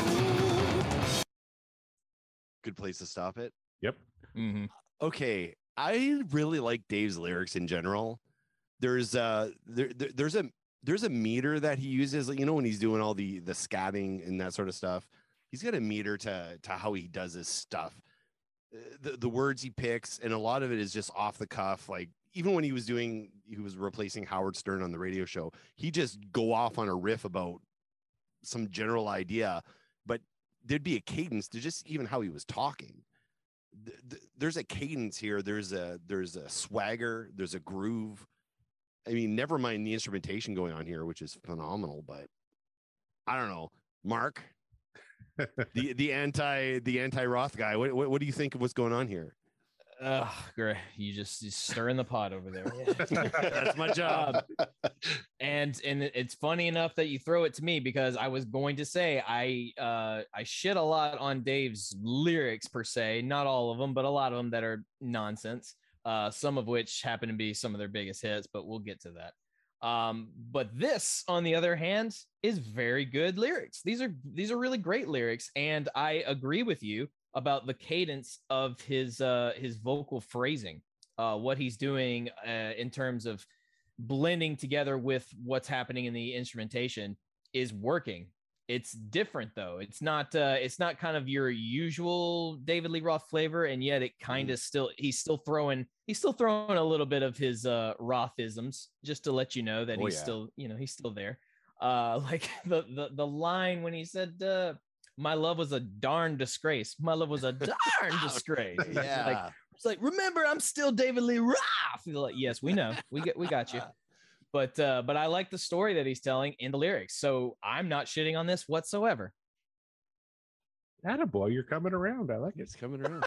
Good place to stop it. Yep. Mm-hmm. Okay. I really like Dave's lyrics in general. There's a meter that he uses, when he's doing all the scatting and that sort of stuff. He's got a meter to how he does his stuff. The words he picks, and a lot of it is just off the cuff. Like even when he was replacing Howard Stern on the radio show, he just go off on a riff about some general idea, but there'd be a cadence to just even how he was talking. There's a cadence here. There's a swagger. There's a groove. I mean, never mind the instrumentation going on here, which is phenomenal. But I don't know, Mark, the anti Roth guy. What do you think of what's going on here? Great. You just stirring the pot over there. That's my job. And it's funny enough that you throw it to me, because I was going to say I shit a lot on Dave's lyrics per se, not all of them, but a lot of them that are nonsense. Some of which happen to be some of their biggest hits, but we'll get to that. But this, on the other hand, is very good lyrics. These are really great lyrics, and I agree with you about the cadence of his vocal phrasing. What he's doing in terms of blending together with what's happening in the instrumentation is working. It's different though. It's not kind of your usual David Lee Roth flavor, and yet it kind of he's still throwing a little bit of his Rothisms, just to let you know that he's still there. Like the line when he said my love was a darn disgrace. My love was a darn disgrace. Yeah. It's like, remember, I'm still David Lee Roth. Like, yes, we know. We got you. But I like the story that he's telling in the lyrics. So I'm not shitting on this whatsoever. Attaboy, you're coming around. I like it. It's coming around.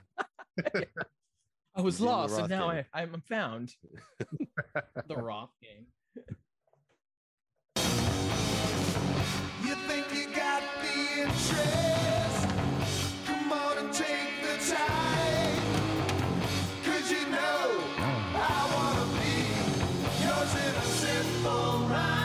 I was lost, and now I'm found. The Roth game. You think you got the interest? Come on and take the time. 'Cause you know I wanna be yours in a simple rhyme.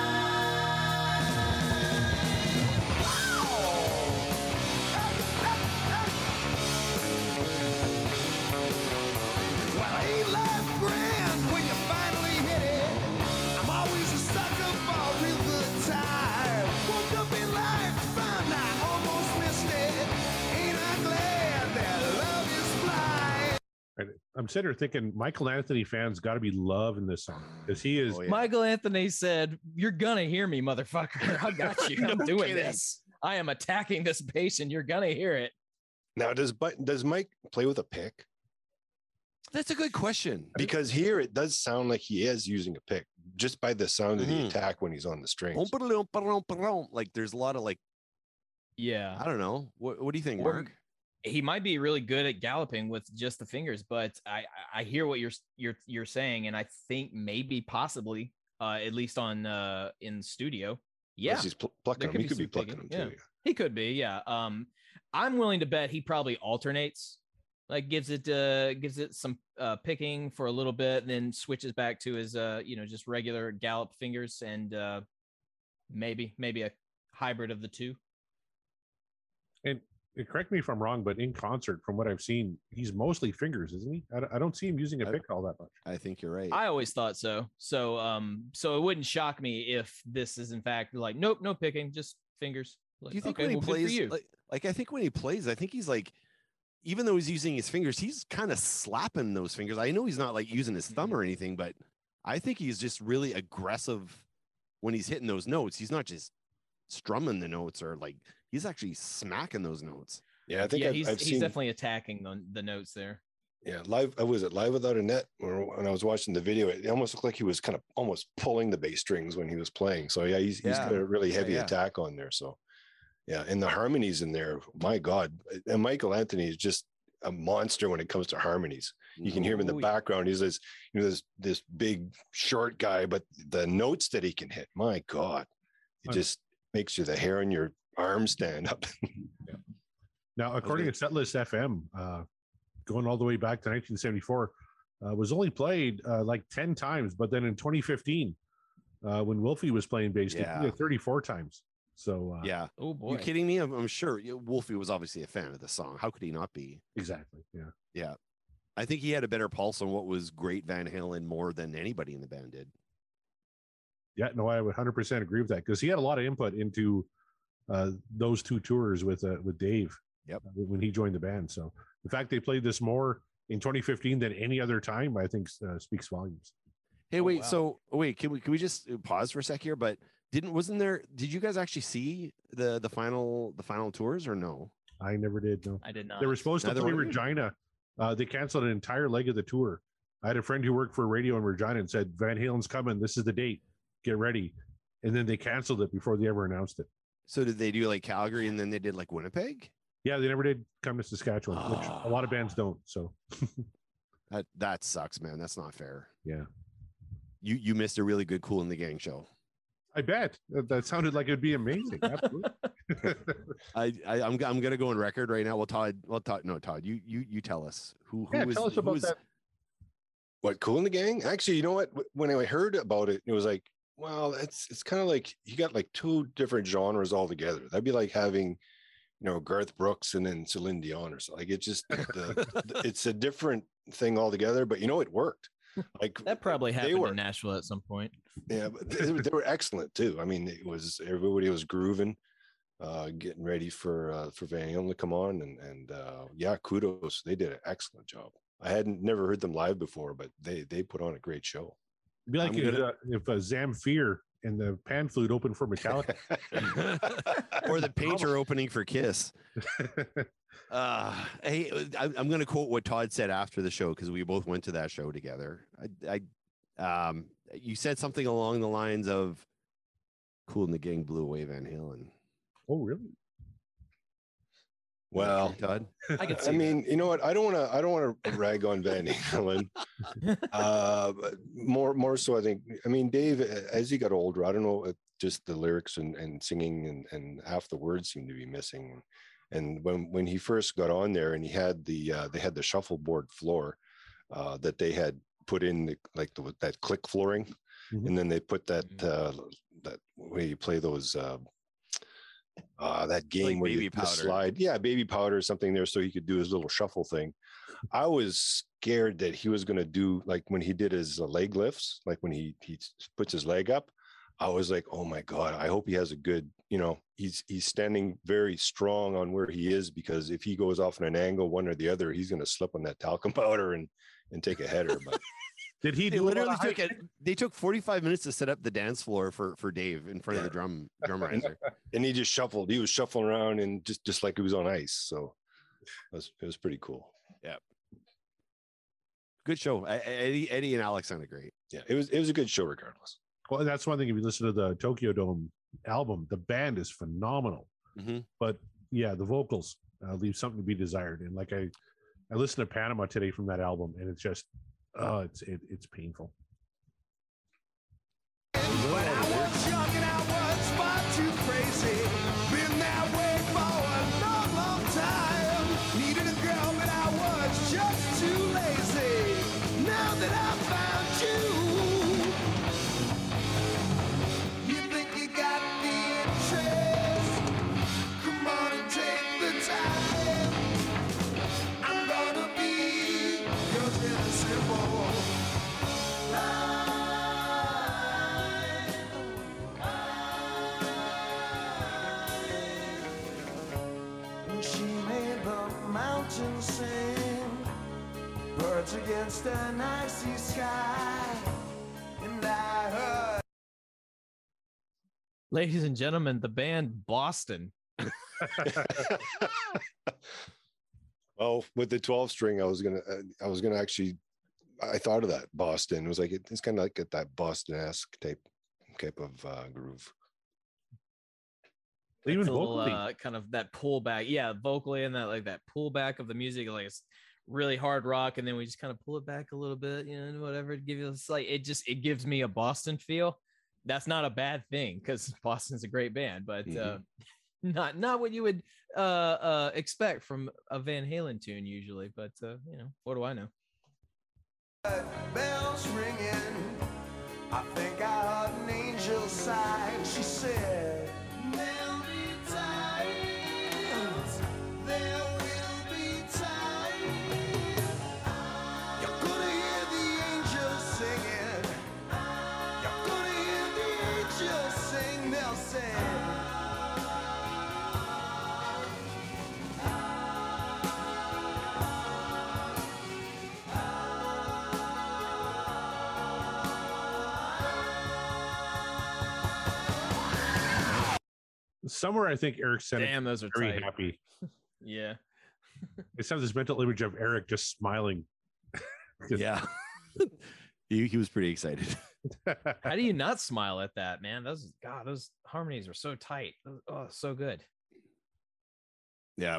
Well, ain't life grand when you finally hit it? I'm always a sucker for a real good time. Woke up in life to find I almost missed it. Ain't I glad that love is blind? And I'm sitting here thinking Michael Anthony fans got to be loving this song because he is. Michael Anthony said, "You're gonna hear me, motherfucker. I got you. I'm No doing kidding. this. I am attacking this patient. You're gonna hear it." Now, does Mike play with a pick? That's a good question. Because here it does sound like he is using a pick just by the sound of the attack when he's on the strings. Like there's a lot of like, Yeah. I don't know. What do you think, Or- Mark? He might be really good at galloping with just the fingers, but I hear what you're saying, and I think maybe possibly at least on in the studio. Yeah, Unless he's plucking there them. He could be some plucking picking. them too. Yeah. He could be. Yeah. I'm willing to bet he probably alternates, like gives it some picking for a little bit, and then switches back to his just regular gallop fingers, and maybe a hybrid of the two. And correct me if I'm wrong, but in concert, from what I've seen, he's mostly fingers, isn't he? I don't see him using a pick all that much. I think you're right. I always thought so. So it wouldn't shock me if this is in fact like, nope, no picking, just fingers. Like, Do you think okay, when he well, good for plays, you. like I think when he plays, I think he's like, even though he's using his fingers, he's kind of slapping those fingers. I know he's not like using his thumb or anything, but I think he's just really aggressive when he's hitting those notes. He's not just strumming the notes, or like he's actually smacking those notes. Yeah, I think he's I've seen definitely attacking the notes there. Yeah, live. Was it Live Without a Net? When I was watching the video, it almost looked like he was kind of almost pulling the bass strings when he was playing. So yeah, he's got a really heavy attack on there. So yeah, and the harmonies in there, my God. And Michael Anthony is just a monster when it comes to harmonies. You can hear him in the background. He's this big short guy, but the notes that he can hit, my God, it just makes the hair on your arms stand up. Yeah. Now, according to Setlist FM, going all the way back to 1974, was only played like 10 times, but then in 2015, when Wolfie was playing bass, they played it 34 times. So yeah. Oh boy. You kidding me? I'm sure Wolfie was obviously a fan of the song. How could he not be? Exactly. Yeah. Yeah. I think he had a better pulse on what was great Van Halen more than anybody in the band did. Yeah, no, I would 100% agree with that because he had a lot of input into those two tours with Dave. Yep. When he joined the band. So the fact they played this more in 2015 than any other time, I think speaks volumes. Hey, wait. Wow. So wait, can we just pause for a sec here? But did you guys actually see the final tours or no? I never did. No, I did not. They were supposed to play Regina. They canceled an entire leg of the tour. I had a friend who worked for radio in Regina and said, Van Halen's coming. This is the date. Get ready. And then they canceled it before they ever announced it. So did they do like Calgary and then they did like Winnipeg? Yeah, they never did come to Saskatchewan, which a lot of bands don't. So that sucks, man. That's not fair. Yeah. You missed a really good Cool in the Gang show. I bet. That sounded like it'd be amazing. Absolutely. I'm gonna go on record right now. Todd, you tell us who tell us about that. What, Cool in the Gang? Actually, you know what? When I heard about it, it was like, well, it's kind of like you got like two different genres altogether. That'd be like having, Garth Brooks and then Celine Dion or something. Like it's just it's a different thing altogether. But it worked. Like that probably happened in Nashville at some point. Yeah, but they were excellent too. I mean, everybody was grooving, getting ready for Van Halen to come on, and yeah, kudos. They did an excellent job. I hadn't never heard them live before, but they put on a great show. It'd be like if Zamfir and the pan flute opened for Metallica, or the Painter opening for Kiss. Hey, I'm going to quote what Todd said after the show because we both went to that show together. You said something along the lines of "Cool in the Gang blew away Van Halen." Oh, really? Well, Todd, I mean, you know what? I don't want to rag on Van Halen. But more so, I think. I mean, Dave, as he got older, I don't know, just the lyrics and singing and half the words seem to be missing. And when he first got on there, and he had they had the shuffleboard floor that they had put in that click flooring, and then they put that where you play those. That game like where you slide, baby powder or something there, so he could do his little shuffle thing. I was scared that he was going to do like when he did his leg lifts, like when he puts his leg up. I was like, oh my God, I hope he has a good, he's standing very strong on where he is, because if he goes off in an angle, one or the other, he's going to slip on that talcum powder and take a header. But did he they took 45 minutes to set up the dance floor for Dave in front of the drum riser. And he just shuffled. He was shuffling around and just like he was on ice. So it was pretty cool. Yeah. Good show. Eddie and Alex sounded great. Yeah, it was a good show regardless. Well, that's one thing. If you listen to the Tokyo Dome album, the band is phenomenal. But yeah, the vocals leave something to be desired. And like I listened to Panama today from that album, and it's just it's painful. But I was young and I was far too crazy. Been that way for a long, long time. Needed a girl, but I was just too lazy. Now that I found you, you think you got the interest? Come on and take the time. I'm gonna be yours in a simple. She made the mountains sing, birds against an icy sky, and I heard. Ladies and gentlemen, the band Boston. Well, with the 12 string, I was gonna actually, I thought of that Boston. It was like it's kind of like that Boston-esque type of groove. Even vocally, vocally, kind of that pullback, vocally, and that pullback of the music, like it's really hard rock, and then we just kind of pull it back a little bit, whatever to give you it gives me a Boston feel. That's not a bad thing because Boston's a great band, but not what you would expect from a Van Halen tune usually. But what do I know? Bells ringing, I think I heard an angel sigh. She said, "There'll be times, there will be times. You're gonna hear the angels singing. You're gonna hear the angels sing. They'll say." somewhere I think Eric said, "Damn, those are very tight." happy. Yeah. I just have this mental image of Eric just smiling. Yeah. he was pretty excited. How do you not smile at that, man? Those harmonies are so tight. Oh, so good. Yeah,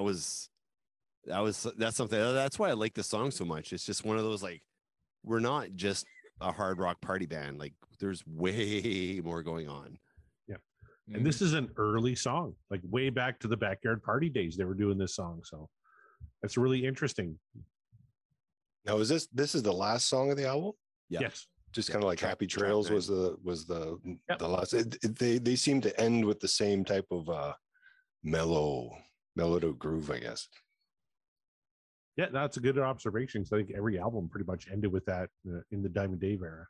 that's something. That's why I like the song so much. It's just one of those, like, we're not just a hard rock party band. Like, there's way more going on. Yeah. And this is an early song, like way back to the Backyard Party days. They were doing this song. So that's really interesting. Now, is this is the last song of the album? Yeah. Yes. Just kind of like Happy Trails was the Yep. last. They seem to end with the same type of mellow groove, I guess. Yeah, that's a good observation. So I think every album pretty much ended with that in the Diamond Dave era.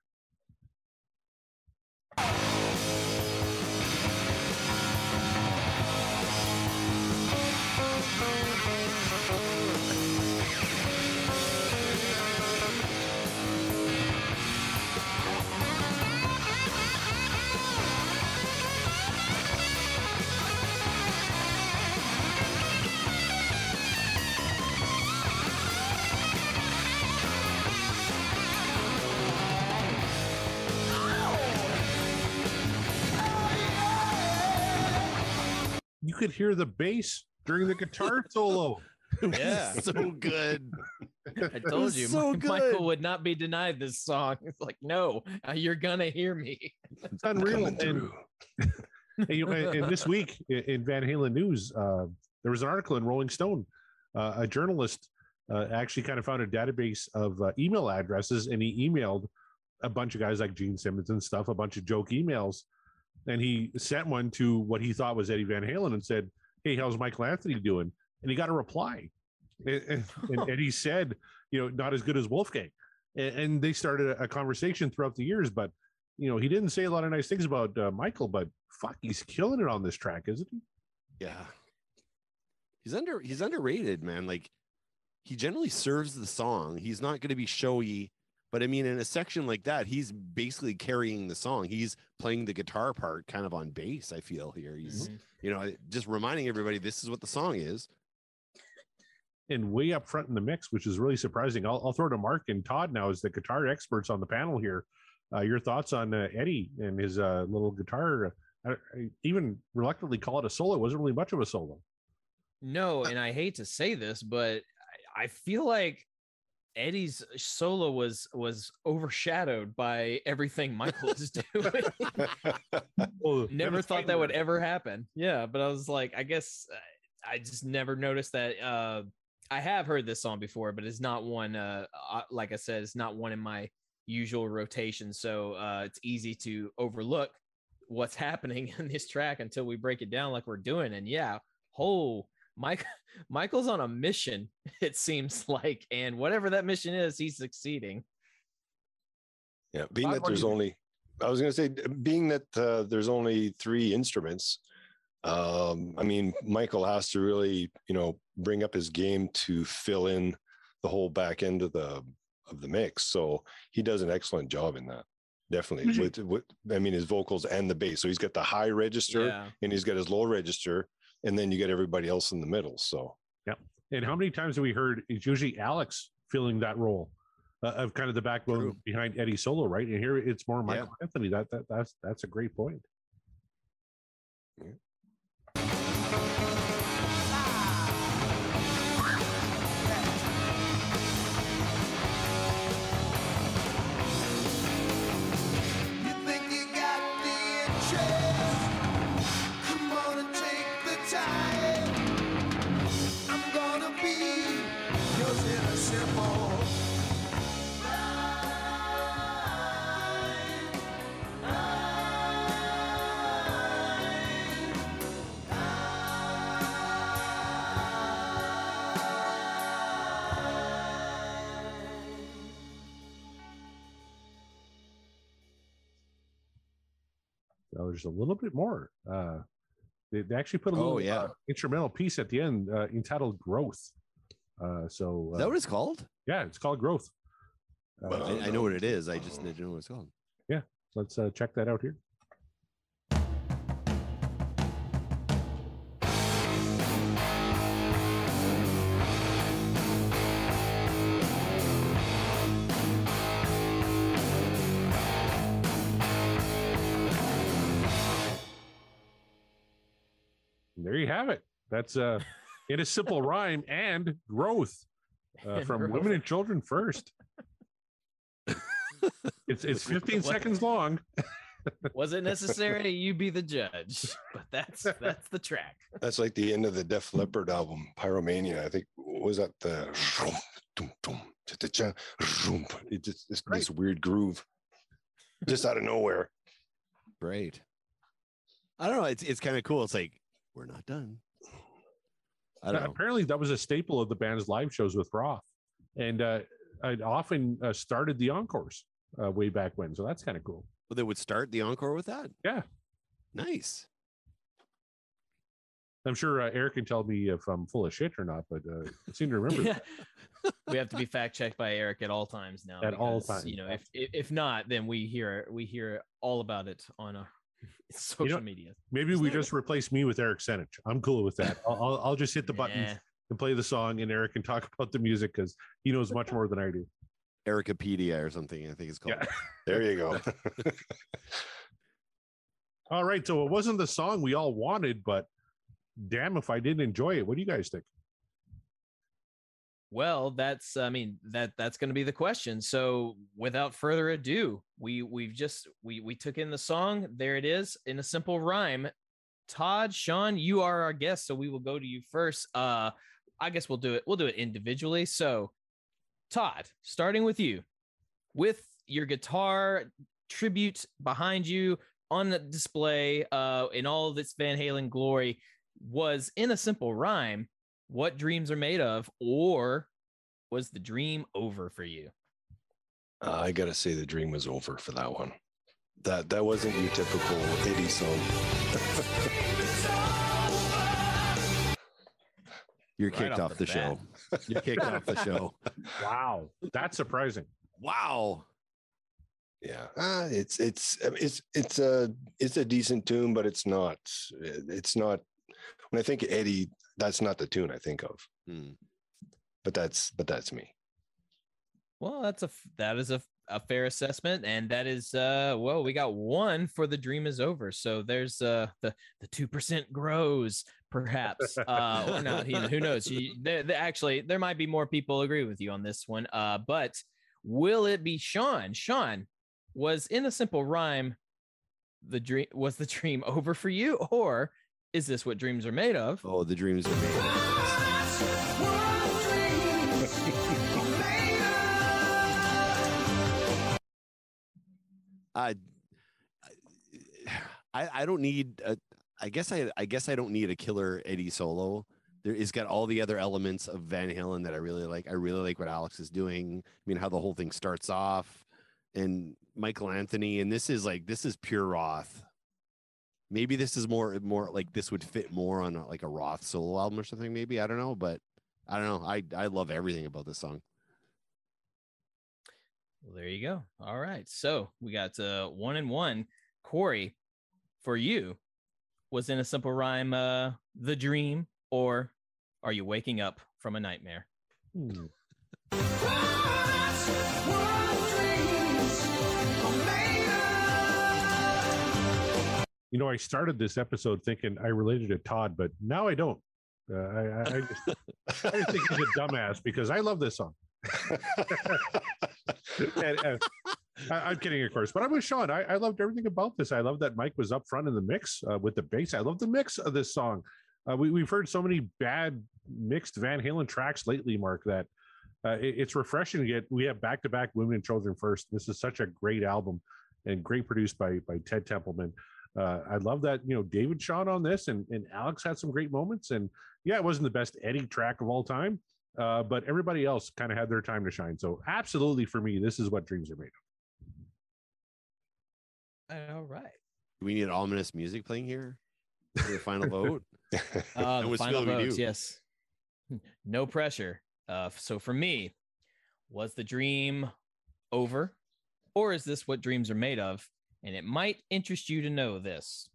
You could hear the bass during the guitar solo. Yeah. So good. I told you, so good. Michael would not be denied this song. It's like, no, you're gonna hear me. It's unreal. Coming through. And this week in Van Halen news, there was an article in Rolling Stone. A journalist actually kind of found a database of email addresses, and he emailed a bunch of guys like Gene Simmons and stuff, a bunch of joke emails. And he sent one to what he thought was Eddie Van Halen and said, "Hey, how's Michael Anthony doing?" And he got a reply. And he said, not as good as Wolfgang. And they started a conversation throughout the years. But, he didn't say a lot of nice things about Michael, but fuck, he's killing it on this track, isn't he? Yeah. He's underrated, man. Like, he generally serves the song. He's not going to be showy. But I mean, in a section like that, he's basically carrying the song. He's playing the guitar part kind of on bass, I feel here. He's, just reminding everybody this is what the song is. And way up front in the mix, which is really surprising. I'll throw to Mark and Todd now as the guitar experts on the panel here. Your thoughts on Eddie and his little guitar? I even reluctantly call it a solo. It wasn't really much of a solo. No, and I hate to say this, but I feel like Eddie's solo was overshadowed by everything Michael is doing. Never thought that would ever happen. Yeah, but I was like, I guess I just never noticed that. I have heard this song before, but it's not one. Like I said, it's not one in my usual rotation. So it's easy to overlook what's happening in this track until we break it down like we're doing. And yeah, Michael's on a mission, it seems like, and whatever that mission is, he's succeeding. Yeah, being that there's only, I was going to say, being that there's only 3 instruments, I mean, Michael has to really, bring up his game to fill in the whole back end of the mix. So he does an excellent job in that. Definitely. With his vocals and the bass. So he's got the high register and he's got his low register, and then you get everybody else in the middle. So yeah. And how many times have we heard it's usually Alex filling that role of kind of the backbone behind Eddie solo, right? And here it's more Michael Anthony. That's a great point. Yeah. There's a little bit more. They actually put a little instrumental piece at the end entitled Growth. So is that what it's called? Yeah, it's called Growth. I know what it is. I just didn't know what it's called. Yeah, let's check that out here. There you have it. That's in a simple rhyme and growth from growth. Women and Children First. It's 15 seconds long. Was it necessary? You be the judge. But that's the track. That's like the end of the Def Leppard album, Pyromania. I think was that the It's this weird groove, just out of nowhere. Right. I don't know. It's kind of cool. It's like, we're not done. I don't know. Apparently, that was a staple of the band's live shows with Roth, and I'd often started the encores way back when. So that's kind of cool. Well, they would start the encore with that. Yeah, nice. I'm sure Eric can tell me if I'm full of shit or not, but I seem to remember. We have to be fact checked by Eric at all times now. At all times, you know, if not, then we hear all about it on social media. Maybe we just replace me with Eric Senich. I'm cool with that. I'll just hit the buttons and play the song, and Eric can talk about the music because he knows much more than I do. Ericapedia or something, I think it's called. Yeah. There you go. All right, so it wasn't the song we all wanted, but damn if I didn't enjoy it. What do you guys think? Well, that's going to be the question. So without further ado, we took in the song. There it is in a simple rhyme. Todd, Sean, you are our guest, so we will go to you first. I guess we'll do it individually. So Todd, starting with you, with your guitar tribute behind you on the display in all of its Van Halen glory, was in a simple rhyme. What dreams are made of, or was the dream over for you? I gotta say the dream was over for that one. That wasn't your typical Eddie song. You're kicked off the show. You're kicked off the show. Wow, that's surprising. Wow. Yeah, it's a decent tune, but it's not. When I think of Eddie, that's not the tune I think of. But that's me. Well, that is a fair assessment, and that is well, we got one for the dream is over. So there's the 2% grows, perhaps, or not. Who knows? Actually, there might be more people agree with you on this one. But will it be Sean? Sean, was in a simple rhyme, the dream over for you, or is this what dreams are made of? Oh, the dreams are made of. I don't need I guess I don't need a killer Eddie solo. It's got all the other elements of Van Halen that I really like. I really like what Alex is doing. I mean, how the whole thing starts off, and Michael Anthony, and this is pure Roth. Maybe this is more like this would fit more on a Roth solo album or something. Maybe, I don't know, but I don't know. I love everything about this song. Well, there you go. All right, so we got 1-1. Corey, for you, was in a simple rhyme the dream, or are you waking up from a nightmare? You know, I started this episode thinking I related to Todd, but now I don't. I just think he's a dumbass because I love this song. and I'm kidding, of course, but I'm with Sean. I loved everything about this. I love that Mike was up front in the mix with the bass. I love the mix of this song. We've heard so many bad mixed Van Halen tracks lately, Mark, that it's refreshing to get. We have back-to-back Women and Children First. This is such a great album and great produced by Ted Templeman. I love that, David shot on this, and Alex had some great moments. And yeah, it wasn't the best Eddie track of all time, but everybody else kind of had their time to shine. So absolutely, for me, this is what dreams are made of. All right. Do we need ominous music playing here for the final vote? The final votes, yes. No pressure. So for me, was the dream over, or is this what dreams are made of? And it might interest you to know this.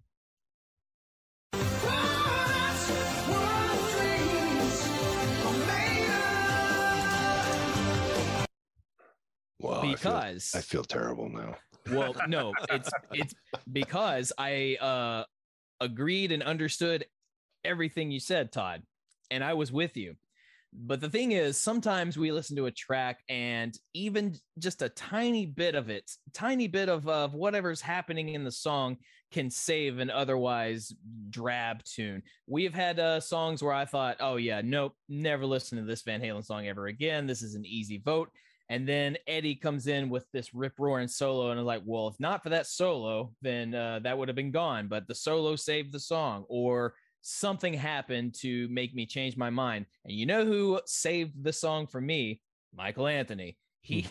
Wow, because I feel terrible now. Well, no, it's because I agreed and understood everything you said, Todd, and I was with you. But the thing is, sometimes we listen to a track and even just a tiny bit of it, tiny bit of whatever's happening in the song can save an otherwise drab tune. We have had songs where I thought, oh yeah, nope, never listen to this Van Halen song ever again. This is an easy vote. And then Eddie comes in with this rip-roaring solo, and I'm like, well, if not for that solo, then that would have been gone. But the solo saved the song, or something happened to make me change my mind. And you know who saved the song for me? Michael Anthony. He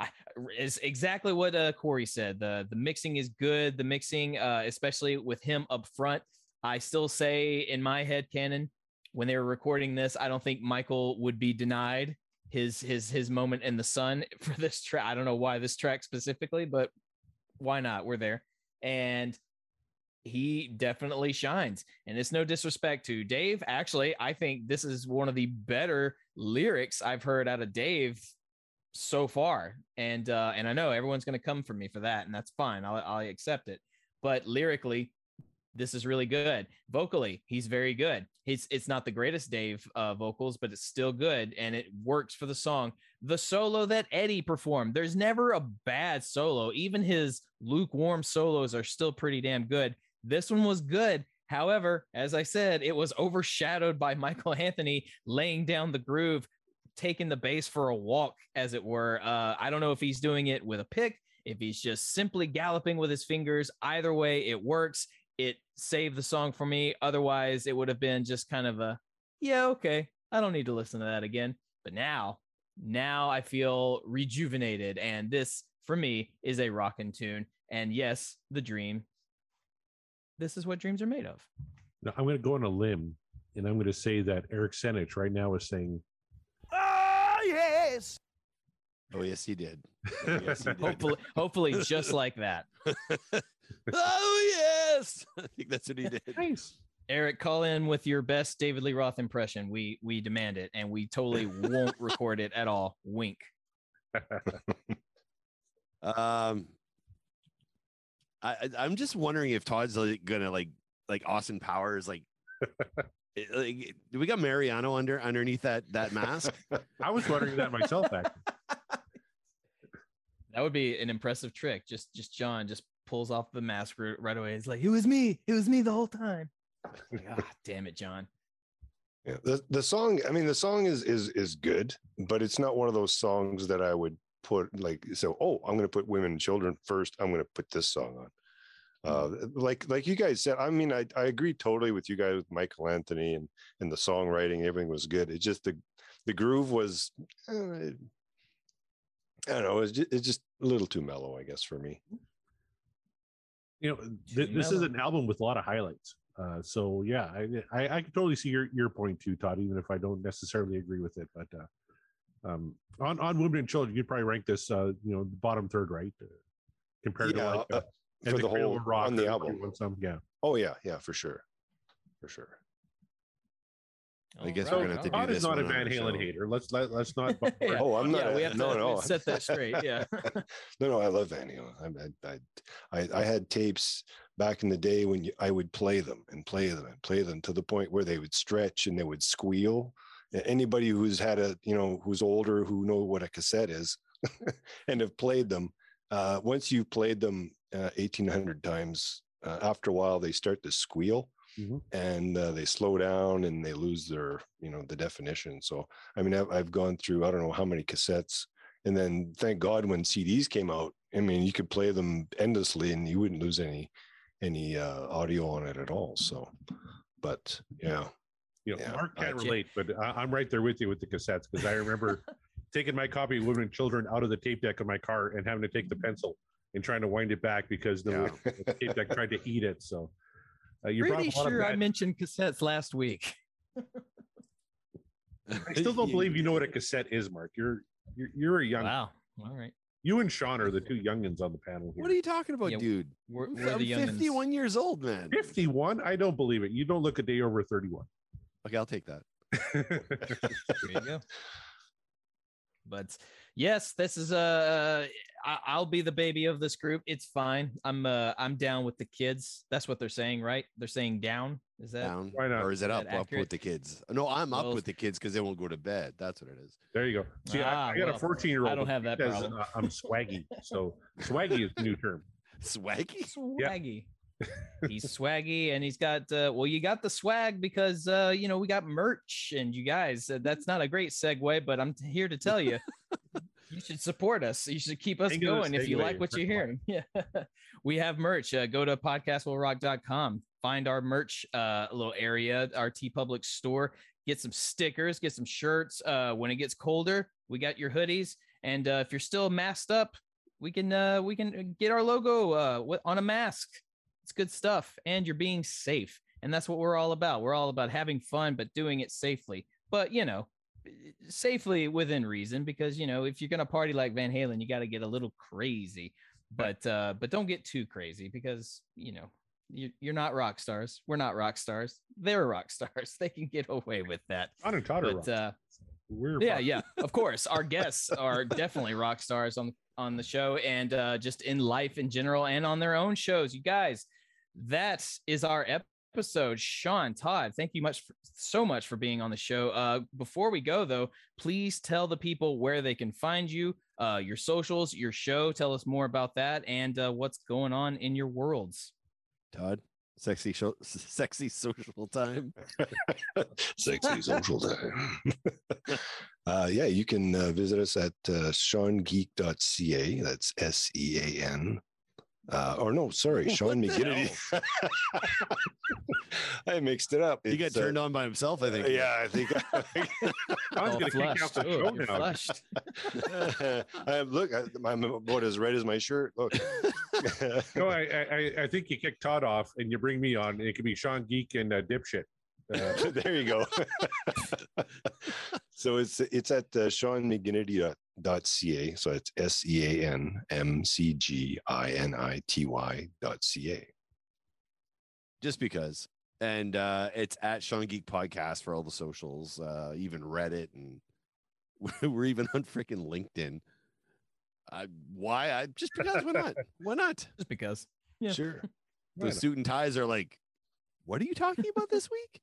is exactly what Corey said. The mixing is good. The mixing, especially with him up front. I still say in my head canon, when they were recording this, I don't think Michael would be denied his moment in the sun for this track. I don't know why this track specifically, but why not? We're there. And he definitely shines, and it's no disrespect to Dave. Actually, I think this is one of the better lyrics I've heard out of Dave so far. And I know everyone's going to come for me for that, and that's fine. I'll accept it. But lyrically, this is really good. Vocally, he's very good. It's not the greatest Dave vocals, but it's still good, and it works for the song. The solo that Eddie performed, there's never a bad solo. Even his lukewarm solos are still pretty damn good. This one was good. However, as I said, it was overshadowed by Michael Anthony laying down the groove, taking the bass for a walk, as it were. I don't know if he's doing it with a pick, if he's just simply galloping with his fingers. Either way, it works. It saved the song for me. Otherwise, it would have been just kind of a, yeah, okay, I don't need to listen to that again. But now I feel rejuvenated. And this, for me, is a rockin' tune. And yes, The Dream. This is what dreams are made of. Now, I'm going to go on a limb, and I'm going to say that Eric Senich right now is saying, Oh, yes. Oh, yes, he did. Oh, yes, he did. Hopefully just like that. Oh, yes. I think that's what he did. Nice. Eric, call in with your best David Lee Roth impression. We demand it, and we totally won't record it at all. Wink. I'm just wondering if Todd's gonna like Austin Powers, like do we got Mariano underneath that mask? I was wondering that myself, actually. That would be an impressive trick. Just John just pulls off the mask right away. It's like, it was me the whole time. Like, ah, damn it, John. Yeah, the song. I mean, the song is good, but it's not one of those songs that I would put I'm going to put women and children first. I'm going to put this song on. Like you guys said, I mean, I agree totally with you guys with Michael Anthony and the songwriting. Everything was good. It's just the groove was, I don't know. It's just a little too mellow, I guess, for me. You know, this is an album with a lot of highlights. So yeah, I can totally see your point too, Todd, even if I don't necessarily agree with it. But on women and children, you'd probably rank this, the bottom third, right? Compared to for the whole rock on the album. Yeah. Oh yeah, for sure. I guess we're gonna have to do Todd this. is not a Van Halen hater. Let's not. Yeah. Oh, I'm not. Yeah, we have to set that straight. Yeah. No, I love Van Halen. I had tapes back in the day when I would play them to the point where they would stretch and they would squeal. Anybody who's had who's older, who know what a cassette is and have played them, once you've played them 1,800 times, after a while, they start to squeal. Mm-hmm. And they slow down and they lose their, the definition. So, I mean, I've gone through, I don't know how many cassettes, and then thank God when CDs came out, I mean, you could play them endlessly and you wouldn't lose any audio on it at all. So, but yeah. Mark can't relate, but I'm right there with you with the cassettes, because I remember taking my copy of Women and Children out of the tape deck of my car and having to take the pencil and trying to wind it back because the tape deck tried to eat it. So you're pretty sure I mentioned cassettes last week. I still don't believe you know what a cassette is, Mark. You're a young. Wow. All right. You and Sean are the two youngins on the panel here. What are you talking about, dude? We're I'm the youngins. 51 years old, man. 51? I don't believe it. You don't look a day over 31. Okay, I'll take that. There you go. But yes, this is I'll be the baby of this group. It's fine. I'm down with the kids. That's what they're saying, right? They're saying down. Is that Down? Why not? Or is it up accurate? with the kids? No, I'm up Well, with the kids because they won't go to bed. That's what it is. There you go. See, I got a 14-year-old. I don't have that problem. I'm swaggy. So swaggy is the new term. Swaggy? Swaggy. He's swaggy, and he's got you got the swag because we got merch, and you guys, that's not a great segue, but I'm here to tell you you should support us. You should keep us going if you like what you're hearing. Yeah. We have merch. Go to podcastwillrock.com, find our merch little area, our TeePublic store, get some stickers, get some shirts. When it gets colder, we got your hoodies, and if you're still masked up, we can get our logo on a mask. It's good stuff, and you're being safe, and that's what we're all about. We're all about having fun, but doing it safely. But safely within reason, because if you're gonna party like Van Halen, you got to get a little crazy, but don't get too crazy, because you're not rock stars. We're not rock stars. They're rock stars. They can get away with that. On and Todd are rock stars. Yeah, of course. Our guests are definitely rock stars on the show, and just in life in general, and on their own shows. You guys, that is our episode. Sean, Todd, thank you so much for being on the show. Before we go, though, please tell the people where they can find you, your socials, your show. Tell us more about that, and what's going on in your worlds. Todd, sexy social time. Sexy social time. You can visit us at seangeek.ca. That's SEAN. Sean McGinnity. I mixed it up. He got turned on by himself, I think. Yeah, I think. I was going to kick out the show now. Flushed. I'm about as red as my shirt. Look. No, I think you kick Todd off and you bring me on. It could be Sean Geek and Dipshit. There you go. So it's at seanmcginnity.ca. So it's SEANMCGINITY.ca. Just because. And it's at Sean Geek Podcast for all the socials, even Reddit, and we're even on freaking LinkedIn. Just because? Why not? Why not? Just because. Yeah. Sure. The suit and ties are like, what are you talking about this week?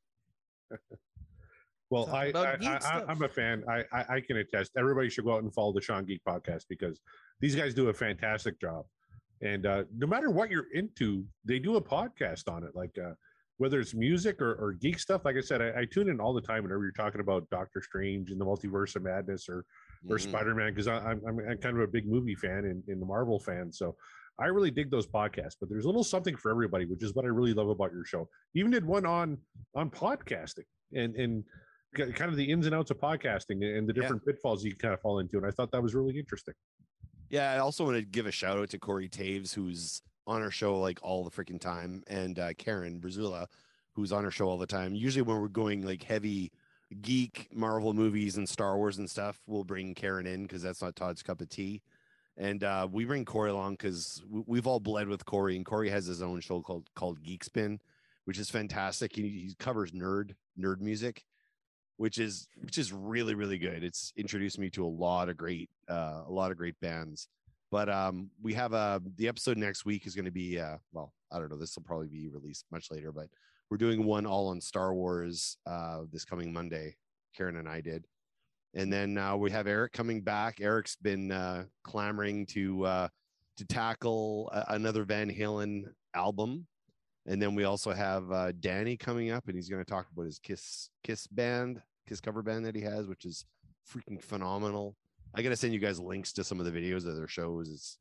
Well, I'm a fan. I can attest. Everybody should go out and follow the Sean Geek Podcast, because these guys do a fantastic job. And no matter what you're into, they do a podcast on it. Like whether it's music or geek stuff. Like I said, I tune in all the time whenever you're talking about Doctor Strange and the Multiverse of Madness or Spider-Man, because I'm kind of a big movie fan and the Marvel fan. So I really dig those podcasts, but there's a little something for everybody, which is what I really love about your show. You even did one on podcasting and kind of the ins and outs of podcasting and the different pitfalls you kind of fall into. And I thought that was really interesting. Yeah. I also want to give a shout out to Corey Taves, who's on our show like all the freaking time. And Karen Brazula, who's on our show all the time. Usually when we're going like heavy geek Marvel movies and Star Wars and stuff, we'll bring Karen in, because that's not Todd's cup of tea. And we bring Corey along because we've all bled with Corey, and Corey has his own show called Geek Spin, which is fantastic. He covers nerd music, which is really, really good. It's introduced me to a lot of great bands. But we have the episode next week is going to be I don't know, this will probably be released much later, but we're doing one all on Star Wars this coming Monday. Karen and I did. And then we have Eric coming back. Eric's been clamoring to tackle another Van Halen album. And then we also have Danny coming up, and he's going to talk about his Kiss cover band that he has, which is freaking phenomenal. I got to send you guys links to some of the videos of their shows.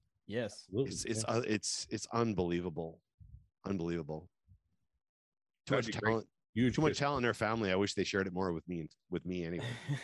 It's unbelievable. Unbelievable. Too much talent. Too much talent in their family. I wish they shared it more with me anyway.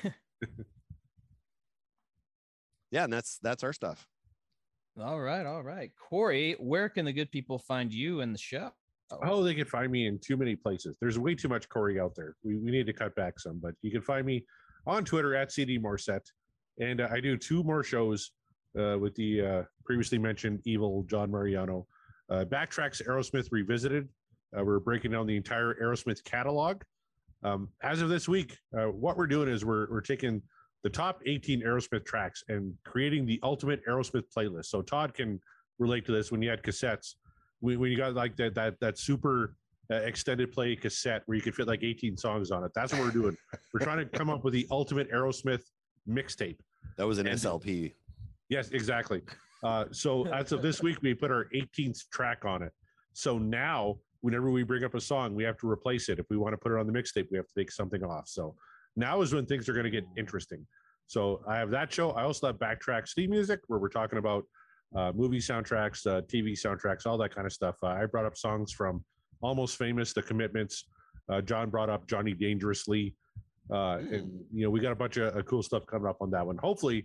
Yeah, and that's our stuff. All right. Corey, where can the good people find you and the show? Oh, they can find me in too many places. There's way too much Corey out there. We need to cut back some, but you can find me on Twitter at CD Morissette. And I do 2 more shows with the previously mentioned evil John Mariano. Backtracks Aerosmith Revisited. We're breaking down the entire Aerosmith catalog. As of this week, what we're doing is we're taking the top 18 Aerosmith tracks and creating the ultimate Aerosmith playlist. So Todd can relate to this when you had cassettes. When you got like that super extended play cassette where you could fit like 18 songs on it. That's what we're doing. We're trying to come up with the ultimate Aerosmith mixtape. That was an SLP. Yes, exactly. So as of this week, we put our 18th track on it. So now, whenever we bring up a song, we have to replace it. If we want to put it on the mixtape, we have to take something off. So now is when things are going to get interesting. So I have that show. I also have Backtrack Steam Music, where we're talking about movie soundtracks, TV soundtracks, all that kind of stuff. I brought up songs from Almost Famous, The Commitments. John brought up Johnny Dangerously. And, we got a bunch of cool stuff coming up on that one. Hopefully,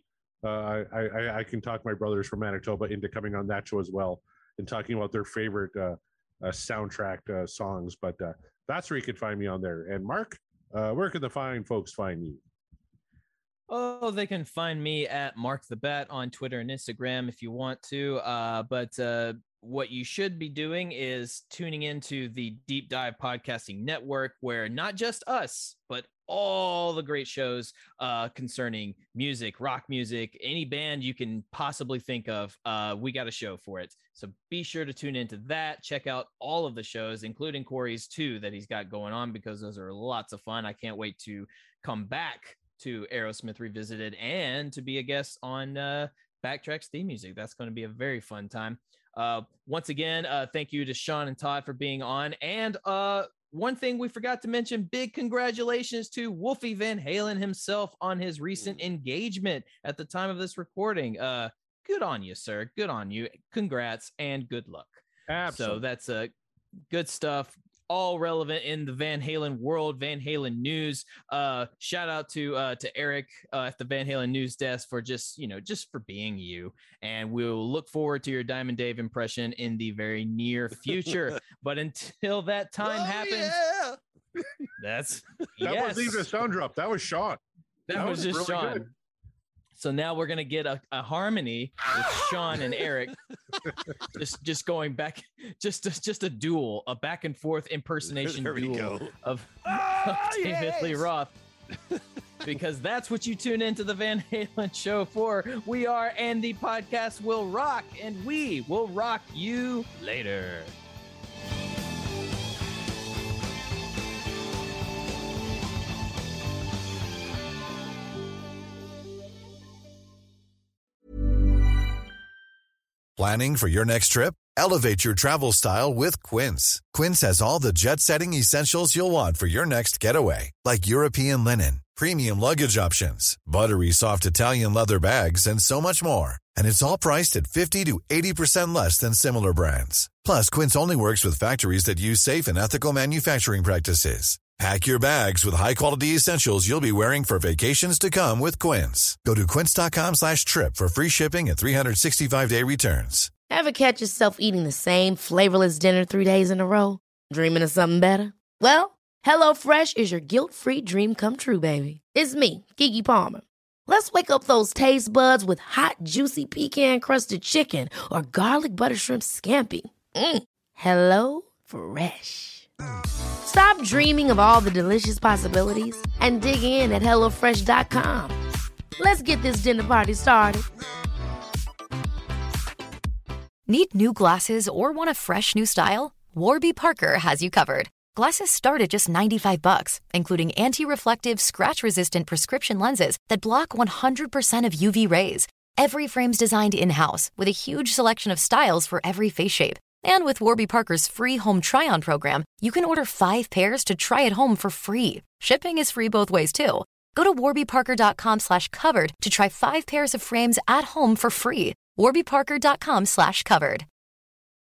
I can talk my brothers from Manitoba into coming on that show as well and talking about their favorite soundtrack songs. But that's where you can find me on there. And Mark, where can the fine folks find you? Oh, they can find me at Mark the Bat on Twitter and Instagram if you want to. But what you should be doing is tuning into the Deep Dive Podcasting Network, where not just us, but all the great shows concerning music, rock music, any band you can possibly think of, we got a show for it. So be sure to tune into that. Check out all of the shows, including Corey's too, that he's got going on, because those are lots of fun. I can't wait to come back to Aerosmith Revisited and to be a guest on Backtrack's theme music. That's going to be a very fun time. Once again, thank you to Sean and Todd for being on. And one thing we forgot to mention, big congratulations to Wolfie Van Halen himself on his recent engagement at the time of this recording. Good on you, sir. Good on you. Congrats and good luck. Absolutely. So that's good stuff. All relevant in the Van Halen world, Van Halen news. Shout out to Eric at the Van Halen news desk for just for being you. And we'll look forward to your Diamond Dave impression in the very near future. But until that time happens, that wasn't even a sound drop. That was Sean. That was just really Sean. Good. So now we're gonna get a harmony with Sean and Eric, just going back, just a duel, a back and forth impersonation duel of David Lee Roth, because that's what you tune into the Van Halen show for. We are, and the podcast will rock, and we will rock you later. Planning for your next trip? Elevate your travel style with Quince. Quince has all the jet-setting essentials you'll want for your next getaway, like European linen, premium luggage options, buttery soft Italian leather bags, and so much more. And it's all priced at 50 to 80% less than similar brands. Plus, Quince only works with factories that use safe and ethical manufacturing practices. Pack your bags with high-quality essentials you'll be wearing for vacations to come with Quince. Go to quince.com/trip for free shipping and 365-day returns. Ever catch yourself eating the same flavorless dinner 3 days in a row? Dreaming of something better? Well, HelloFresh is your guilt-free dream come true, baby. It's me, Keke Palmer. Let's wake up those taste buds with hot, juicy pecan-crusted chicken or garlic butter shrimp scampi. Hello Fresh. Stop dreaming of all the delicious possibilities and dig in at HelloFresh.com. Let's get this dinner party started. Need new glasses or want a fresh new style? Warby Parker has you covered. Glasses start at just $95, including anti-reflective, scratch-resistant prescription lenses that block 100% of UV rays. Every frame's designed in-house with a huge selection of styles for every face shape. And with Warby Parker's free home try-on program, you can order 5 pairs to try at home for free. Shipping is free both ways, too. Go to warbyparker.com/covered to try 5 pairs of frames at home for free. warbyparker.com/covered.